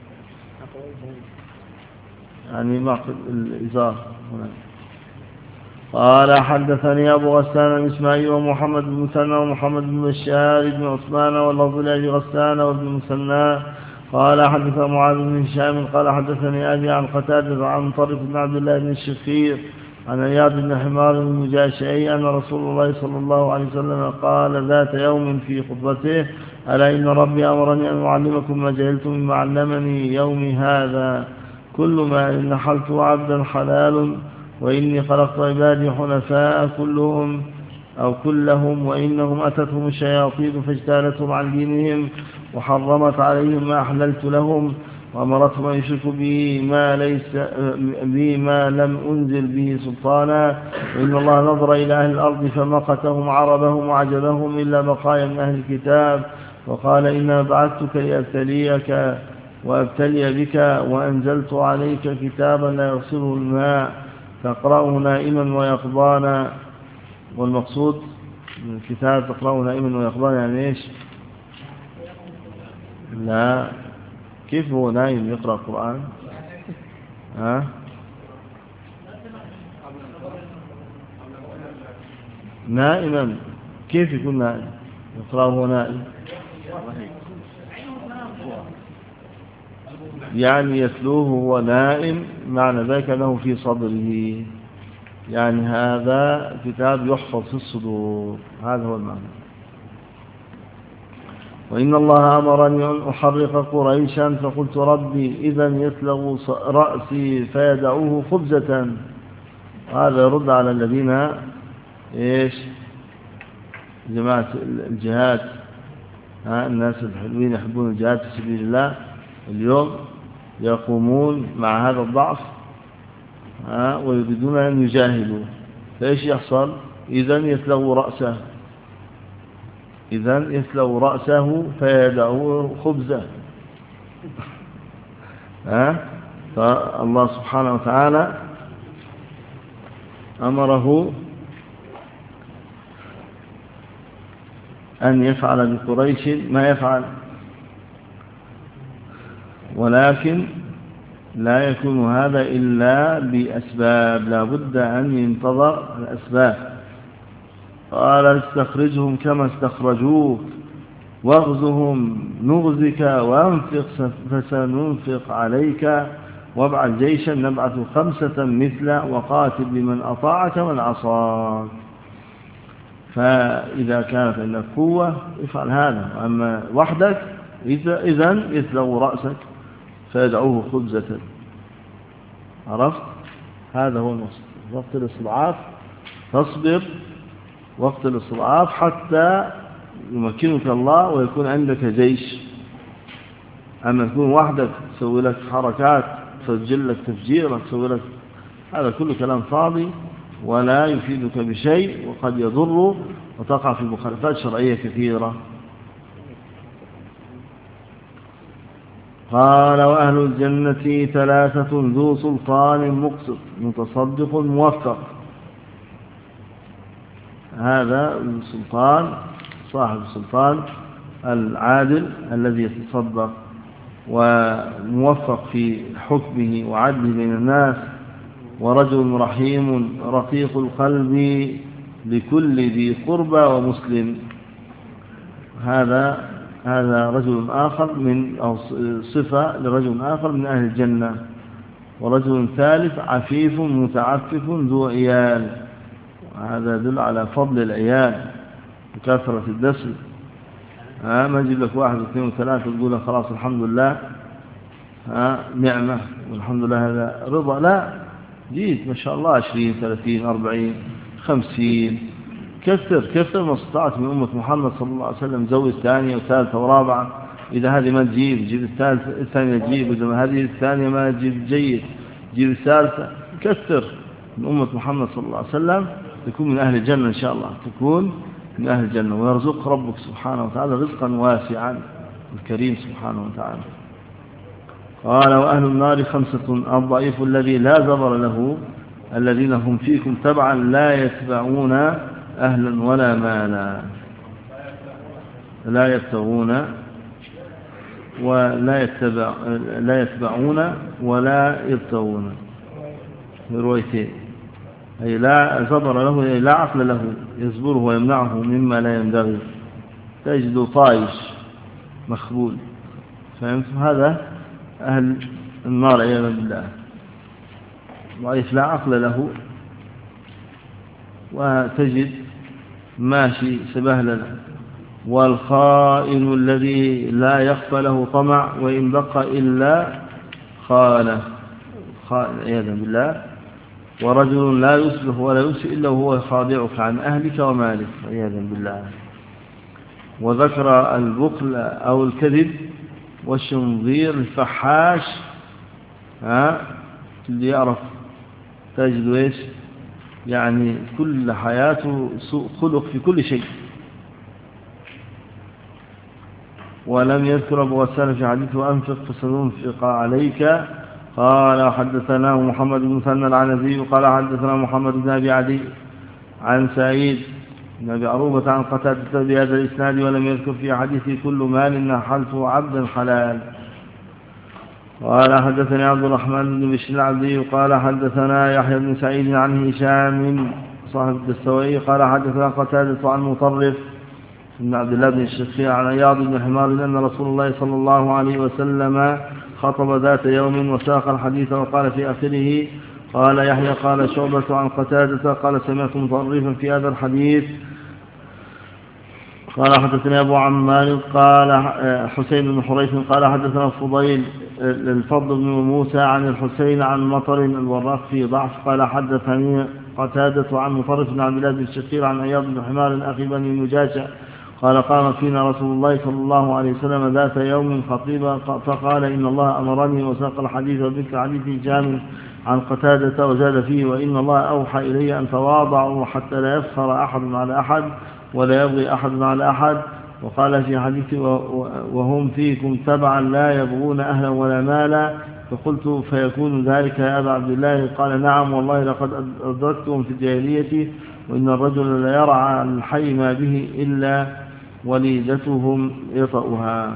يعني معقد الإزار هنا. قال حدثني أبو غسان إسماعيل ومحمد بن مثنى ومحمد بن بشار بن عثمان واللفظ لأبي غسان وابن مثنى قال حدثنا معاذ بن هشام قال حدثني أبي عن قتادة عن طريق بن عبد الله بن الشخير عن عياض بن حمار بن مجاشعي أن رسول الله صلى الله عليه وسلم قال ذات يوم في خطبته ألا إن ربي أمرني أن أعلمكم ما جهلتم مما علمني يومي هذا، كل ما إن نحلت عبدا حلال، وإني خلقت عبادي حنفاء كلهم، وإنهم أتتهم الشياطين فاجتالتهم عن دينهم وحرمت عليهم ما أحللت لهم، وأمرتهم أن يشركوا بي ما لم أنزل به سلطانا، وإن الله نظر إلى أهل الأرض فمقتهم عربهم وعجبهم إلا بقايا من أهل الكتاب، وقال إنا بعثتك لأبتليك وأبتلي بك، وأنزلت عليك كتابا لا يغسله الماء تقرأه نائما ويقظانا. والمقصود من الكتاب تقرأه نائما ويقظانا يعني إيش؟ لا، كيف هو نائم يقرأ القرآن؟ نائما، كيف يكون نائم يقرأه نائم؟ يعني يتلوه هو نائم، معنى ذلك أنه في صدره، يعني هذا كتاب يحفظ في الصدور، هذا هو المعنى. وإن الله أمرني أن أحرق قريشا فقلت ربي إذا يسلغ رأسي فيدعوه خبزة. هذا يرد على الذين إيش جماعة الجهاد، الناس الحلوين يحبون الجهاد في سبيل الله اليوم يقومون مع هذا الضعف ويريدون أن يجاهدوا، فإيش يحصل؟ إذن يسلو رأسه فيدعوه خبزه. فالله سبحانه وتعالى أمره أن يفعل بقريش ما يفعل، ولكن لا يكون هذا إلا بأسباب، لا بد أن ينتظر الأسباب. قال استخرجهم كما استخرجوك واغزهم نغزك وانفق فسننفق عليك وابعث جيشا نبعث 5 مثله وقاتل بمن أطاعك من عصاك. فإذا كانت عندك قوة افعل هذا، وأما وحدك إذن يسلو رأسك فيدعوه خبزة. عرفت؟ هذا هو المقصود. وقت الاستضعاف تصبر وقت الاستضعاف حتى يمكنك الله ويكون عندك جيش. أما تكون وحدك تسوي لك حركات، تسجل لك تفجير، تسوي لك، هذا كله كلام فاضي ولا يفيدك بشيء وقد يضر وتقع في مخالفات شرعية كثيرة. قال وأهل الجنة 3 ذو سلطان مقسط متصدق موفق. هذا السلطان صاحب السلطان العادل الذي يتصدق وموفق في حكمه وعدله بين الناس، ورجل رحيم رقيق القلب لكل ذي قربى ومسلم. هذا رجل آخر أو صفة لرجل آخر من أهل الجنة. ورجل ثالث عفيف متعفف ذو عيال. هذا يدل على فضل العيال وكثرة الدسم. ما يجيب لك 1 و2 و3 تقول له خلاص الحمد لله نعمة والحمد لله هذا رضا. لا، جيت ما شاء الله 20 30 40 50. كثر ما استطعت من أمة محمد صلى الله عليه وسلم. زوج 2 و3 و4. إذا هذه ما تجيب الثانية تجيب، إذا هذه الثانية ما تجيب جيد جيب الثالثة. كثر من أمة محمد صلى الله عليه وسلم تكون من أهل الجنة إن شاء الله، تكون من أهل الجنة، ويرزق ربك سبحانه وتعالى رزقا واسعا الكريم سبحانه وتعالى. قال وأهل النار 5 الضعيف الذي لا زبر له الذين هم فيكم تبعا لا يتبعون أهلا ولا مالا. لا يبتغون لا يتبعون ولا يبتغون روايتين، أي لا زبر له، أي لا عقل له يزبره ويمنعه مما لا ينبغي، تجد طايش مخبول. فهمت؟ هذا أهل النار عياذا بالله. ضعيف لا عقل له، وتجد ماشي سبهلل. والخائن الذي لا يخفى له طمع وإن بقى إلا خانه، خائن عياذا بالله. ورجل لا يصلح ولا يسئ إلا وهو يخادعك عن أهلك ومالك عياذا بالله. وذكر البخل أو الكذب والشنظير الفحاش. اللي يعرف تجد إيش يعني كل حياته سوء خلق في كل شيء. ولم يذكر أبو غسان في حديثه أنفق فسننفق عليك. قال حدثنا محمد بن مثنى العنزي قال حدثنا محمد بن أبي عدي عن سعيد بن أبي عروبة عن قتادة بهذا الإسناد ولم يذكر في حديثه كل مال نحلته عبدا حلال. قال حدثني عبد الرحمن بن بشر العبدي قال حدثنا يحيى بن سعيد عن هشام صاحب الدستوائي قال حدثنا قتادة عن مطرف بن عبد الله بن الشخير عن عياض بن حمار أن رسول الله صلى الله عليه وسلم خطب ذات يوم وساق الحديث وقال في آخره قال يحيى قال شعبة عن قتادة قال سمعت مطرفا في هذا الحديث قال حدثنا أبو عمار قال حسين بن حريث قال حدثنا الفضل بن موسى عن الحسين عن مطر الوراق في ضعف قال حدثني قتادة عن مطرف بن عبد الله بن الشخير عن عياض بن حمار أخي بني النجاشة قال قام فينا رسول الله صلى الله عليه وسلم ذات يوم خطيبا فقال إن الله أمرني وساق الحديث وذكر حديث هشام عن قتادة وزاد فيه: وإن الله أوحى إلي أن تواضعوا حتى لا يفخر أحد على أحد ولا يبغي أحد على أحد. وقال في حديث: وهم فيكم تبعا لا يبغون أهلا ولا مالا. فقلت: فيكون ذلك يا أبا عبد الله؟ قال: نعم والله لقد أدركتهم في الجاهلية، وإن الرجل لا يرعى الحي ما به إلا وليدتهم يطأها.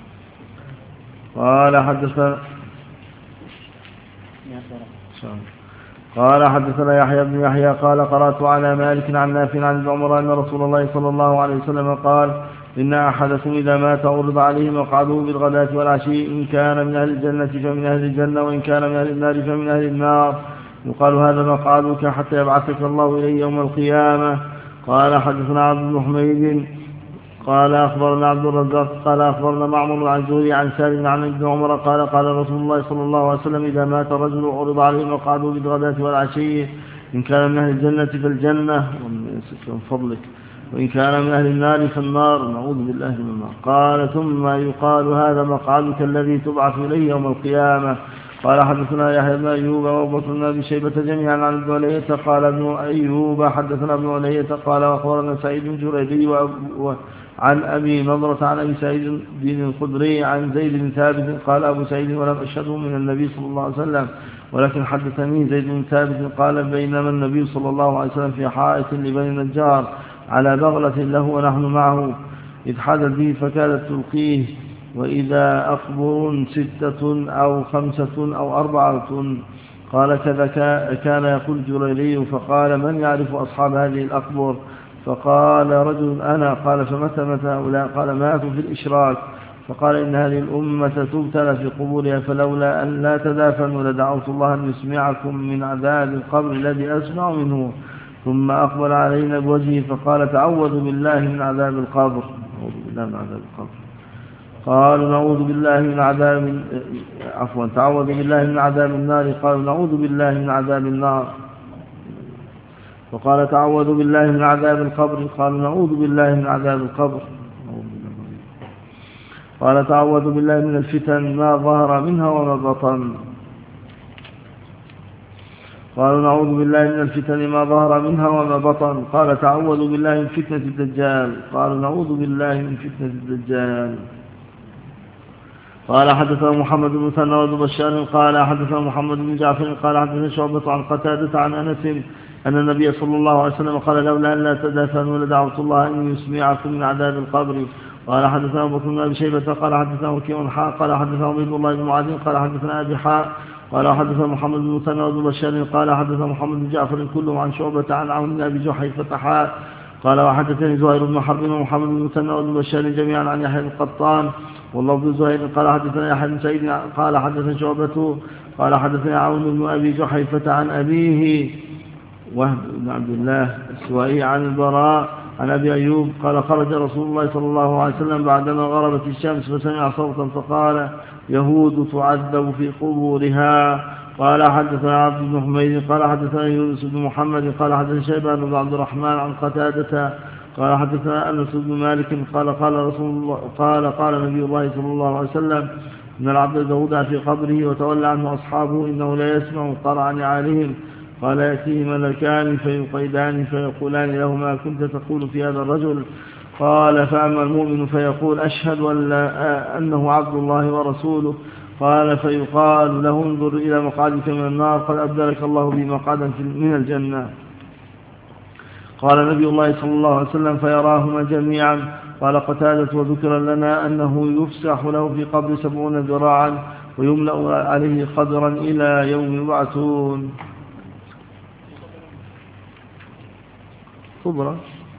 قال حدثنا يحيى بن يحيى قال: قرأت على مالك عن نافع عن ابن عمر أن رسول الله صلى الله عليه وسلم قال: إن أحدكم إذا مات عرض عليه مقعده بالغداة والعشي، إن كان من أهل الجنة فمن أهل الجنة، وإن كان من أهل النار فمن أهل النار، يقال: هذا مقعدك حتى يبعثك الله إليه يوم القيامة. قال حدثنا عبد بن حميد قال: أخبرنا عبد الرزاق قال: أخبرنا معمر عن زهري عن سالم عن ابن عمر قال: قال رسول الله صلى الله عليه وسلم: إذا مات رجل عرض عليه مقعده بالغداة والعشي، إن كان من أهل الجنة فالجنة من فضلك، وإن كان من أهل النار فالنار، نعوذ بالله من النار. قال: ثم يقال: هذا مقعدك الذي تبعث إليه يوم القيامة. قال حدثنا يحيى بن أيوب وأبو بكر بن أبي شيبة جميعا عن ابن علية قال ابن أيوب حدثنا ابن علية قال: وأخبرنا سعيد بن جريري عن أبي نضرة عن أبي سعيد بن الخدري عن زيد بن ثابت قال: أبو سعيد ولم أشهده من النبي صلى الله عليه وسلم، ولكن حدثني زيد بن ثابت قال: بينما النبي صلى الله عليه وسلم في حائط لبني النجار على بغلة له ونحن معه، إذ حدث به فكادت تلقيه، وإذا أقبر 6 أو 5 أو 4. قال: كذا كان يقول جريري. فقال: من يعرف أصحاب هذه الأقبر؟ فقال رجل: أنا. قال: فمتى مات هؤلاء؟ قال: ماتوا في الإشراك. فقال: إن هذه الأمة تبتلى في قبورها، فلولا أن لا تدافنوا لدعوت الله أن يسمعكم من عذاب القبر الذي أسمع منه. ثم أقبل علينا بوجهه فقال: تعوذوا بالله من عذاب القبر. نعوذ بالله من عذاب القبر. قالوا: نعوذ بالله من عذاب تعوذوا بالله من عذاب النار. قالوا: نعوذ بالله من عذاب النار. وقال: تعوذوا بالله من عذاب القبر. قالوا: نعوذ بالله من عذاب القبر. قال: تعوذوا بالله من الفتن ما ظهر منها وما بطن. قالوا: نعوذ بالله من الفتن ما ظهر منها وما بطن. قال: تعوذوا بالله من فتنة الدجال. قالوا: نعوذ بالله من فتنة الدجال. قال: حدثنا محمد بن مثنى وابن بشار قال: حدثنا محمد بن جعفر قال: حدثنا شعبة عن قتادة عن أنس أن النبي صلى الله عليه وسلم قال: لولا أن لا تدافنوا لدعوت الله أن يسمعكم من عذاب القبر. قال: حدثنا أبو بكر بن أبي شيبة قال: حدثنا وكيع حاء قال: حدثنا عبيد الله بن معاذ قال: حدثنا أبي حاء قال: حدثنا محمد بن مثنى وابن بشار قال: حدثنا محمد بن جعفر كلهم عن شعبة عن عون بن أبي جحيفة حاء قال: وحدثني زهير بن حرب ومحمد بن مثنى وابن بشار جميعا عن يحيى القطان واللفظ زهير قال: حدثنا يحيى بن سعيد قال: حدثنا شعبة قال: حدثنا عون بن أبي جحيفة عن أبيه وهب بن عبد الله السوائي عن البراء عن أبي أيوب قال: خرج رسول الله صلى الله عليه وسلم بعدما غربت الشمس فسمع صوتا فقال: يهود تعذب في قبورها. قال: حدثنا عبد بن حميد قال: حدثنا يونس بن محمد قال: حدثنا شيبان بن عبد الرحمن عن قتادة قال: حدثنا أنس بن مالك قال نبي الله صلى الله عليه وسلم: إن العبد إذا وضع في قبره وتولى عنه أصحابه إنه لا يسمع قرع نعالهم. قال: يأتيه ملكان فيقيدان فيقولان له: ما كنت تقول في هذا الرجل؟ قال: فأما المؤمن فيقول: أشهد أنه عبد الله ورسوله. قال: فيقال له: انظر إلى مقعدك من النار قد أبدلك الله بمقعدا من الجنة. قال نبي الله صلى الله عليه وسلم: فيراهما جميعا. قال قتادة: وذكر لنا أنه يفسح له في قبر 70 ذراعا ويملأ عليه قدرا إلى يوم يبعثون. صبرا.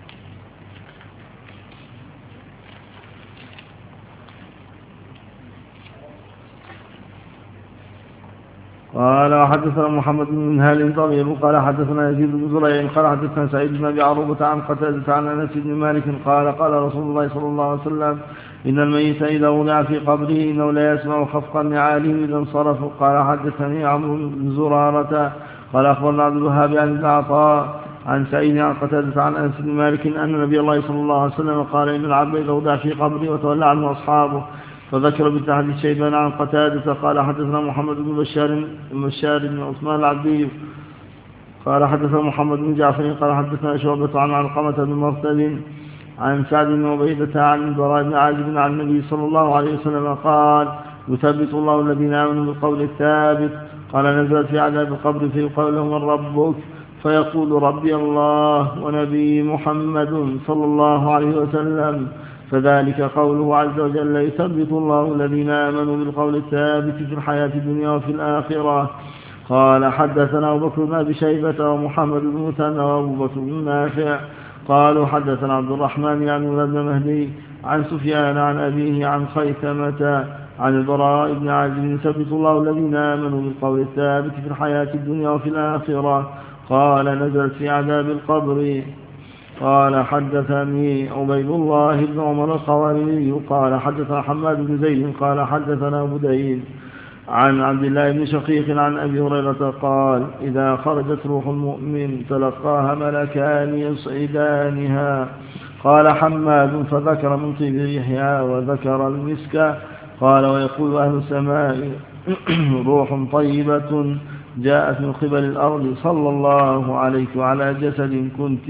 قال: حدثنا محمد بن منهال طويل قال: حدثنا يزيد بن زريع قال: حدثنا سعيد بن أبي عروبة عن قتادة عن أنس بن مالك قال: قال رسول الله صلى الله عليه وسلم: إن الميت إذا وضع في قبره إنه لا يسمع خفق النعال إذا انصرفوا. قال: حدثني عمرو بن زرارة قال: أخبرنا عبد الوهاب عن العطاء عن سعيد عن قتادة عن أنس بن مالك أن نبي الله صلى الله عليه وسلم قال: إن العبد إذا وضع في قبره وتولى عنه أصحابه فذكر بالتحديث شيبان عن قتادة قال حدثنا محمد بن بشار بن عثمان العبدي قال حدثنا محمد بن جعفر قال حدثنا شعبة عن علقمة بن مرثد عن سعد بن عبيدة عن البراء بن عازب عن النبي صلى الله عليه وسلم قال يثبت الله الذين آمنوا بالقول الثابت. قال نزلت في عذاب القبر فيقال له من ربك فيقول ربي الله ونبي محمد صلى الله عليه وسلم، فذلك قوله عز وجل يثبت الله الذين آمنوا بالقول الثابت في الحياة الدنيا وفي الآخرة. قال حدثنا أبو بكر بن أبي شيبة ومحمد بن مثنى وأبو بكر بن نافع قالوا حدثنا عبد الرحمن يعني ولد مهدي عن سفيان عن أبيه عن خيثمة عن البراء بن عازب يثبت الله الذين آمنوا بالقول الثابت في الحياة الدنيا وفي الآخرة. قال نزلت في عذاب القبر. قال حدثني عبيد الله بن عمر الخواري قال حدثنا حماد بن زيد قال حدثنا بديل عن عبد الله بن شقيق عن أبي هريرة قال إذا خرجت روح المؤمن تلقاها ملكان يصعدانها. قال حماد فذكر من طيب ريحها وذكر المسك. قال ويقول أهل السماء روح طيبة جاءت من قبل الأرض صلى الله عليك وعلى جسد كنت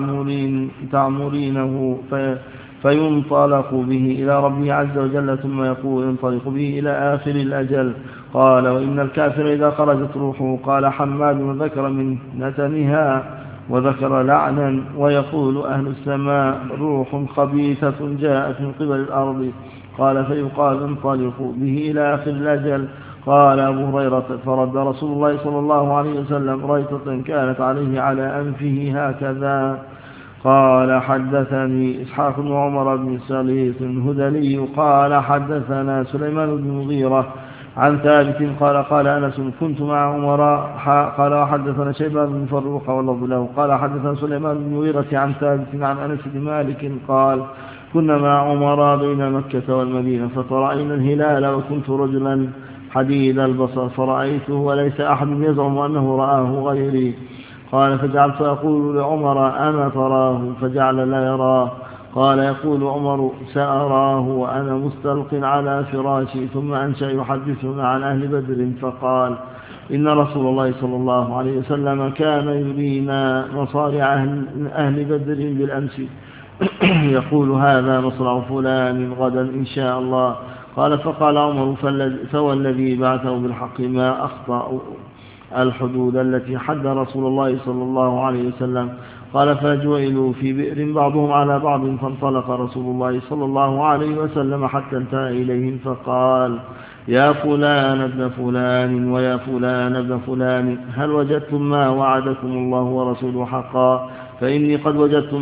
تعمرينه فينطلق به إلى ربه عز وجل ثم يقول انطلق به إلى آخر الأجل. قال وإن الكافر إذا خرجت روحه. قال حماد وذكر من نتنها وذكر لعنا. ويقول أهل السماء روح خبيثة جاءت من قبل الأرض. قال فيقال انطلق به إلى آخر الأجل. قال أبو هريرة فرد رسول الله صلى الله عليه وسلم ريطة كانت عليه على أنفه هكذا. قال حدثني إسحاق بن عمر بن سليط الهذلي قال حدثنا سليمان بن مغيرة عن ثابت قال أنس كنت مع عمر قال حدثنا شيبان بن فروخ والله له قال حدثنا سليمان بن مغيرة عن ثابت عن أنس بن مالك قال كنا مع عمر بين مكة والمدينة فترأينا الهلال وكنت رجلا حديد البصر فرأيته وليس أحد يزعم أنه رآه غيري. قال فجعلت أقول لعمر أنا تراه فجعل لا يراه. قال يقول عمر سأراه وأنا مستلق على فراشي. ثم أنشأ يحدثنا عن أهل بدر فقال إن رسول الله صلى الله عليه وسلم كان يرينا مصارع أهل بدر بالأمس يقول هذا مصرع فلان غدا إن شاء الله. قال فقال عمر فوالذي بعثه بالحق ما أخطأ الحدود التي حد رسول الله صلى الله عليه وسلم. قال فجوئلوا في بئر بعضهم على بعض فانطلق رسول الله صلى الله عليه وسلم حتى انتهى إليهم فقال يا فلان ابن فلان ويا فلان ابن فلان هل وجدتم ما وعدكم الله ورسوله حقا؟ فإني قد وجدت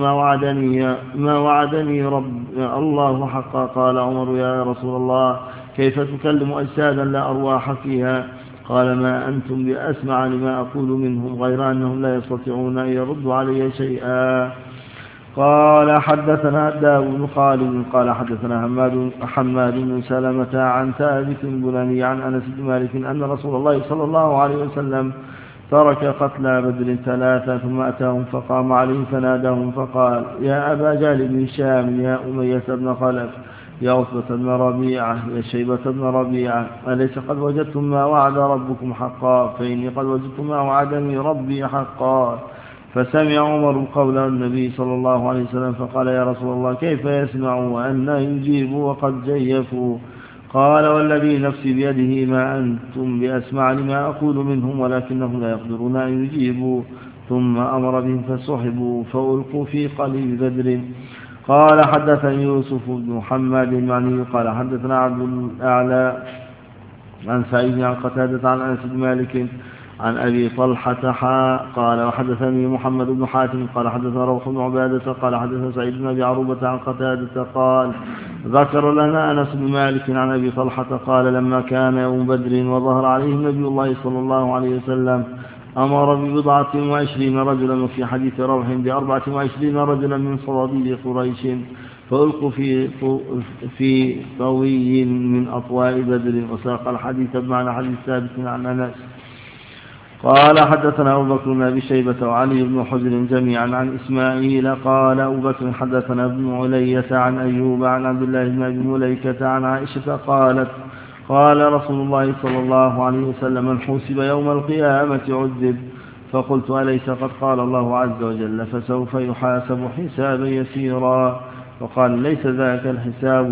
ما وعدني رب الله حقا. قال عمر يا رسول الله كيف تكلم أجسادا لا أرواح فيها؟ قال ما أنتم بأسمع لما أقول منهم غير أنهم لا يستطيعون أن يردوا علي شيئا. قال حدثنا داود بن خالد قال حدثنا حماد بن سلمة عن ثابت البناني عن أنس بن مالك أن رسول الله صلى الله عليه وسلم ترك قتلى بدر 3 ثم أتاهم فقام عليهم فناداهم فقال يا أبا جهل بن هشام يا أمية بن خلف يا عتبة بن ربيعة يا شيبة بن ربيعة أليس قد وجدتم ما وعد ربكم حقا؟ فإني قد وجدت ما وعدني ربي حقا. فسمع عمر قول النبي صلى الله عليه وسلم فقال يا رسول الله كيف يسمعوا وأن يجيبوا وقد جيفوا؟ قال والذي نفسي بيده ما أنتم بأسمع لما أقول منهم ولكنهم لا يقدرون أن يجيبوا. ثم أمر بهم فسحبوا فألقوا في قليب بدر. قال حدثني يوسف بن محمد المعني قال حدثنا عبد الأعلى عن سعيد عن قتادة عن أنس بن مالك عن أبي طلحة قال وحدثني محمد بن حاتم قال حدثنا روح بن عبادة قال حدثنا سعيد بن أبي عروبة عن قتادة قال ذكر لنا أنس بن مالك عن أبي طلحة قال لما كان يوم بدر وظهر عليه نبي الله صلى الله عليه وسلم أمر ب24 رجلا وفي حديث روح ب24 رجلا من صناديد قريش فألقوا في طوي من أطواء بدر. وساق الحديث بمعنى حديث ثابت عن أنس. قال حدثنا أبو بكر بن أبي شيبة وعلي بن حجر جميعا عن إسماعيل قال أبو بكر حدثنا ابن علية عن أيوب عن عبد الله بن أبي مليكة عن عائشة قالت قال رسول الله صلى الله عليه وسلم من حوسب يوم القيامة عذب. فقلت أليس قد قال الله عز وجل فسوف يحاسب حسابا يسيرا؟ وقال ليس ذاك الحساب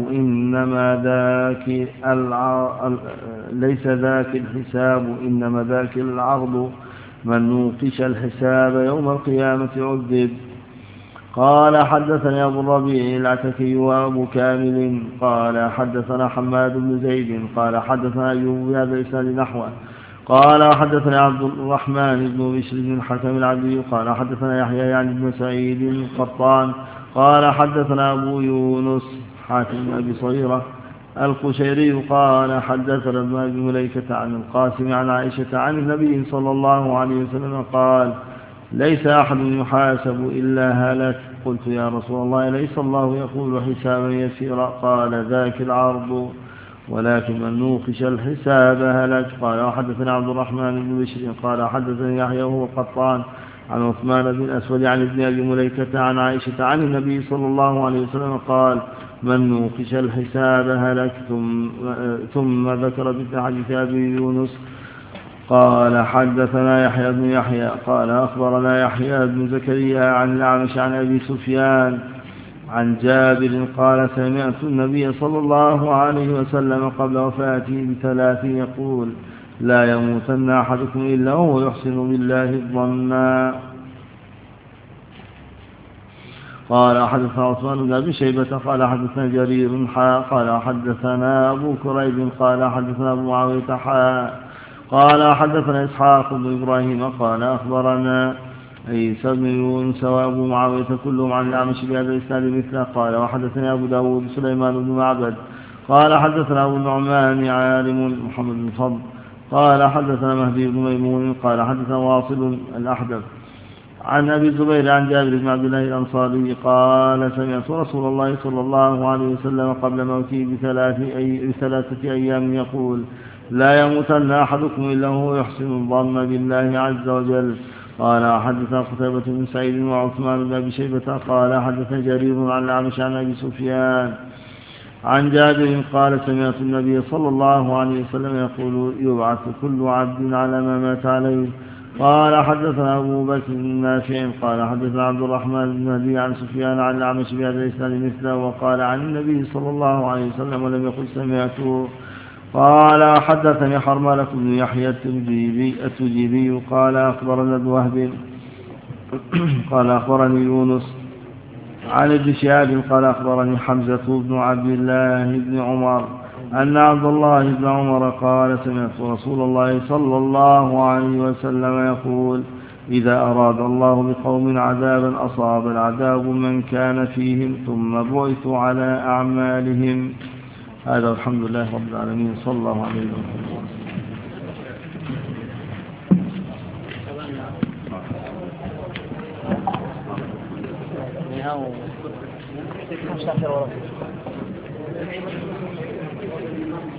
إنما ذاك العرض من نوقش الحساب يوم القيامة عذب. قال حدثني أبو الربيع العتكي وأبو كامل قال حدثنا حماد بن زيد قال حدثنا أيوب بهذا الإسناد نحوه. قال حدثنا عبد الرحمن بن بشر بن الحكم العبدي قال حدثنا يحيى يعني بن سعيد القطان قال حدثنا أبو يونس حاتم بن أبي صغيرة القشيري قال حدثنا ابن أبي مليكة عن القاسم عن عائشة عن النبي صلى الله عليه وسلم قال ليس أحد يحاسب إلا هلك. قلت يا رسول الله ليس الله يقول حسابا يسيرا؟ قال ذاك العرض ولكن من نوقش الحساب هلك. قال وحدثنا عبد الرحمن بن بشر قال حدثني يحيى وهو القطان عن عثمان بن الأسود عن ابن أبي مليكة عن عائشة عن النبي صلى الله عليه وسلم قال من نوقش الحساب هلك. ثم ذكر مثل حديث أبي يونس قال حدثنا يحيى بن يحيى قال أخبرنا يحيى بن زكريا عن الأعمش عن أبي سفيان عن جابر قال سمعت النبي صلى الله عليه وسلم قبل وفاته ب3 يقول لا يموتن أحدكم إلا وهو يحسن بالله الظن. قال حدثنا عثمان بن أبي شيبة قال حدثنا جرير قال حدثنا أبو كريب قال حدثنا أبو معاوية قال حدثنا إسحاق بن إبراهيم قال أخبرنا عيسى بن يونس وأبو معاوية كلهم عن الأعمش بهذا الإسناد مثله. قال وحدثنا أبو داود سليمان بن معبد قال حدثنا أبو النعمان عالم محمد بن فضل قال حدثنا مهدي بن ميمون قال حدثنا واصل الأحدث عن أبي الزبير عن جابر بن عبد الله الأنصاري قال سمعت رسول الله صلى الله عليه وسلم قبل موته ب3 أيام يقول لا يموتن أحدكم إلا هو يحسن الظن بالله عز وجل. قال حدثنا قتيبة بن سعيد وعثمان بن أبي شيبة قال حدثنا جرير عن الأعمش عن أبي سفيان عن جابر قال سمعت النبي صلى الله عليه وسلم يقول يبعث كل عبد على ما مات عليه. قال حدثنا أبو بكر بن نافع قال حدثنا عبد الرحمن بن مهدي عن سفيان عن الأعمش بهذا الإسناد مثله وقال عن النبي صلى الله عليه وسلم ولم يقل سمعته. قال حدثني حرملة بن يحيى التجيبي قال أخبرنا ابن وهب قال أخبرني يونس عن ابن شهاب قال أخبرني حمزة بن عبد الله بن عمر أن عبد الله بن عمر قال سمعت رسول الله صلى الله عليه وسلم يقول إذا أراد الله بقوم عذابا أصاب العذاب من كان فيهم ثم بعثوا على أعمالهم. هذا الحمد لله رب العالمين صلى الله عليه وسلم. نعم.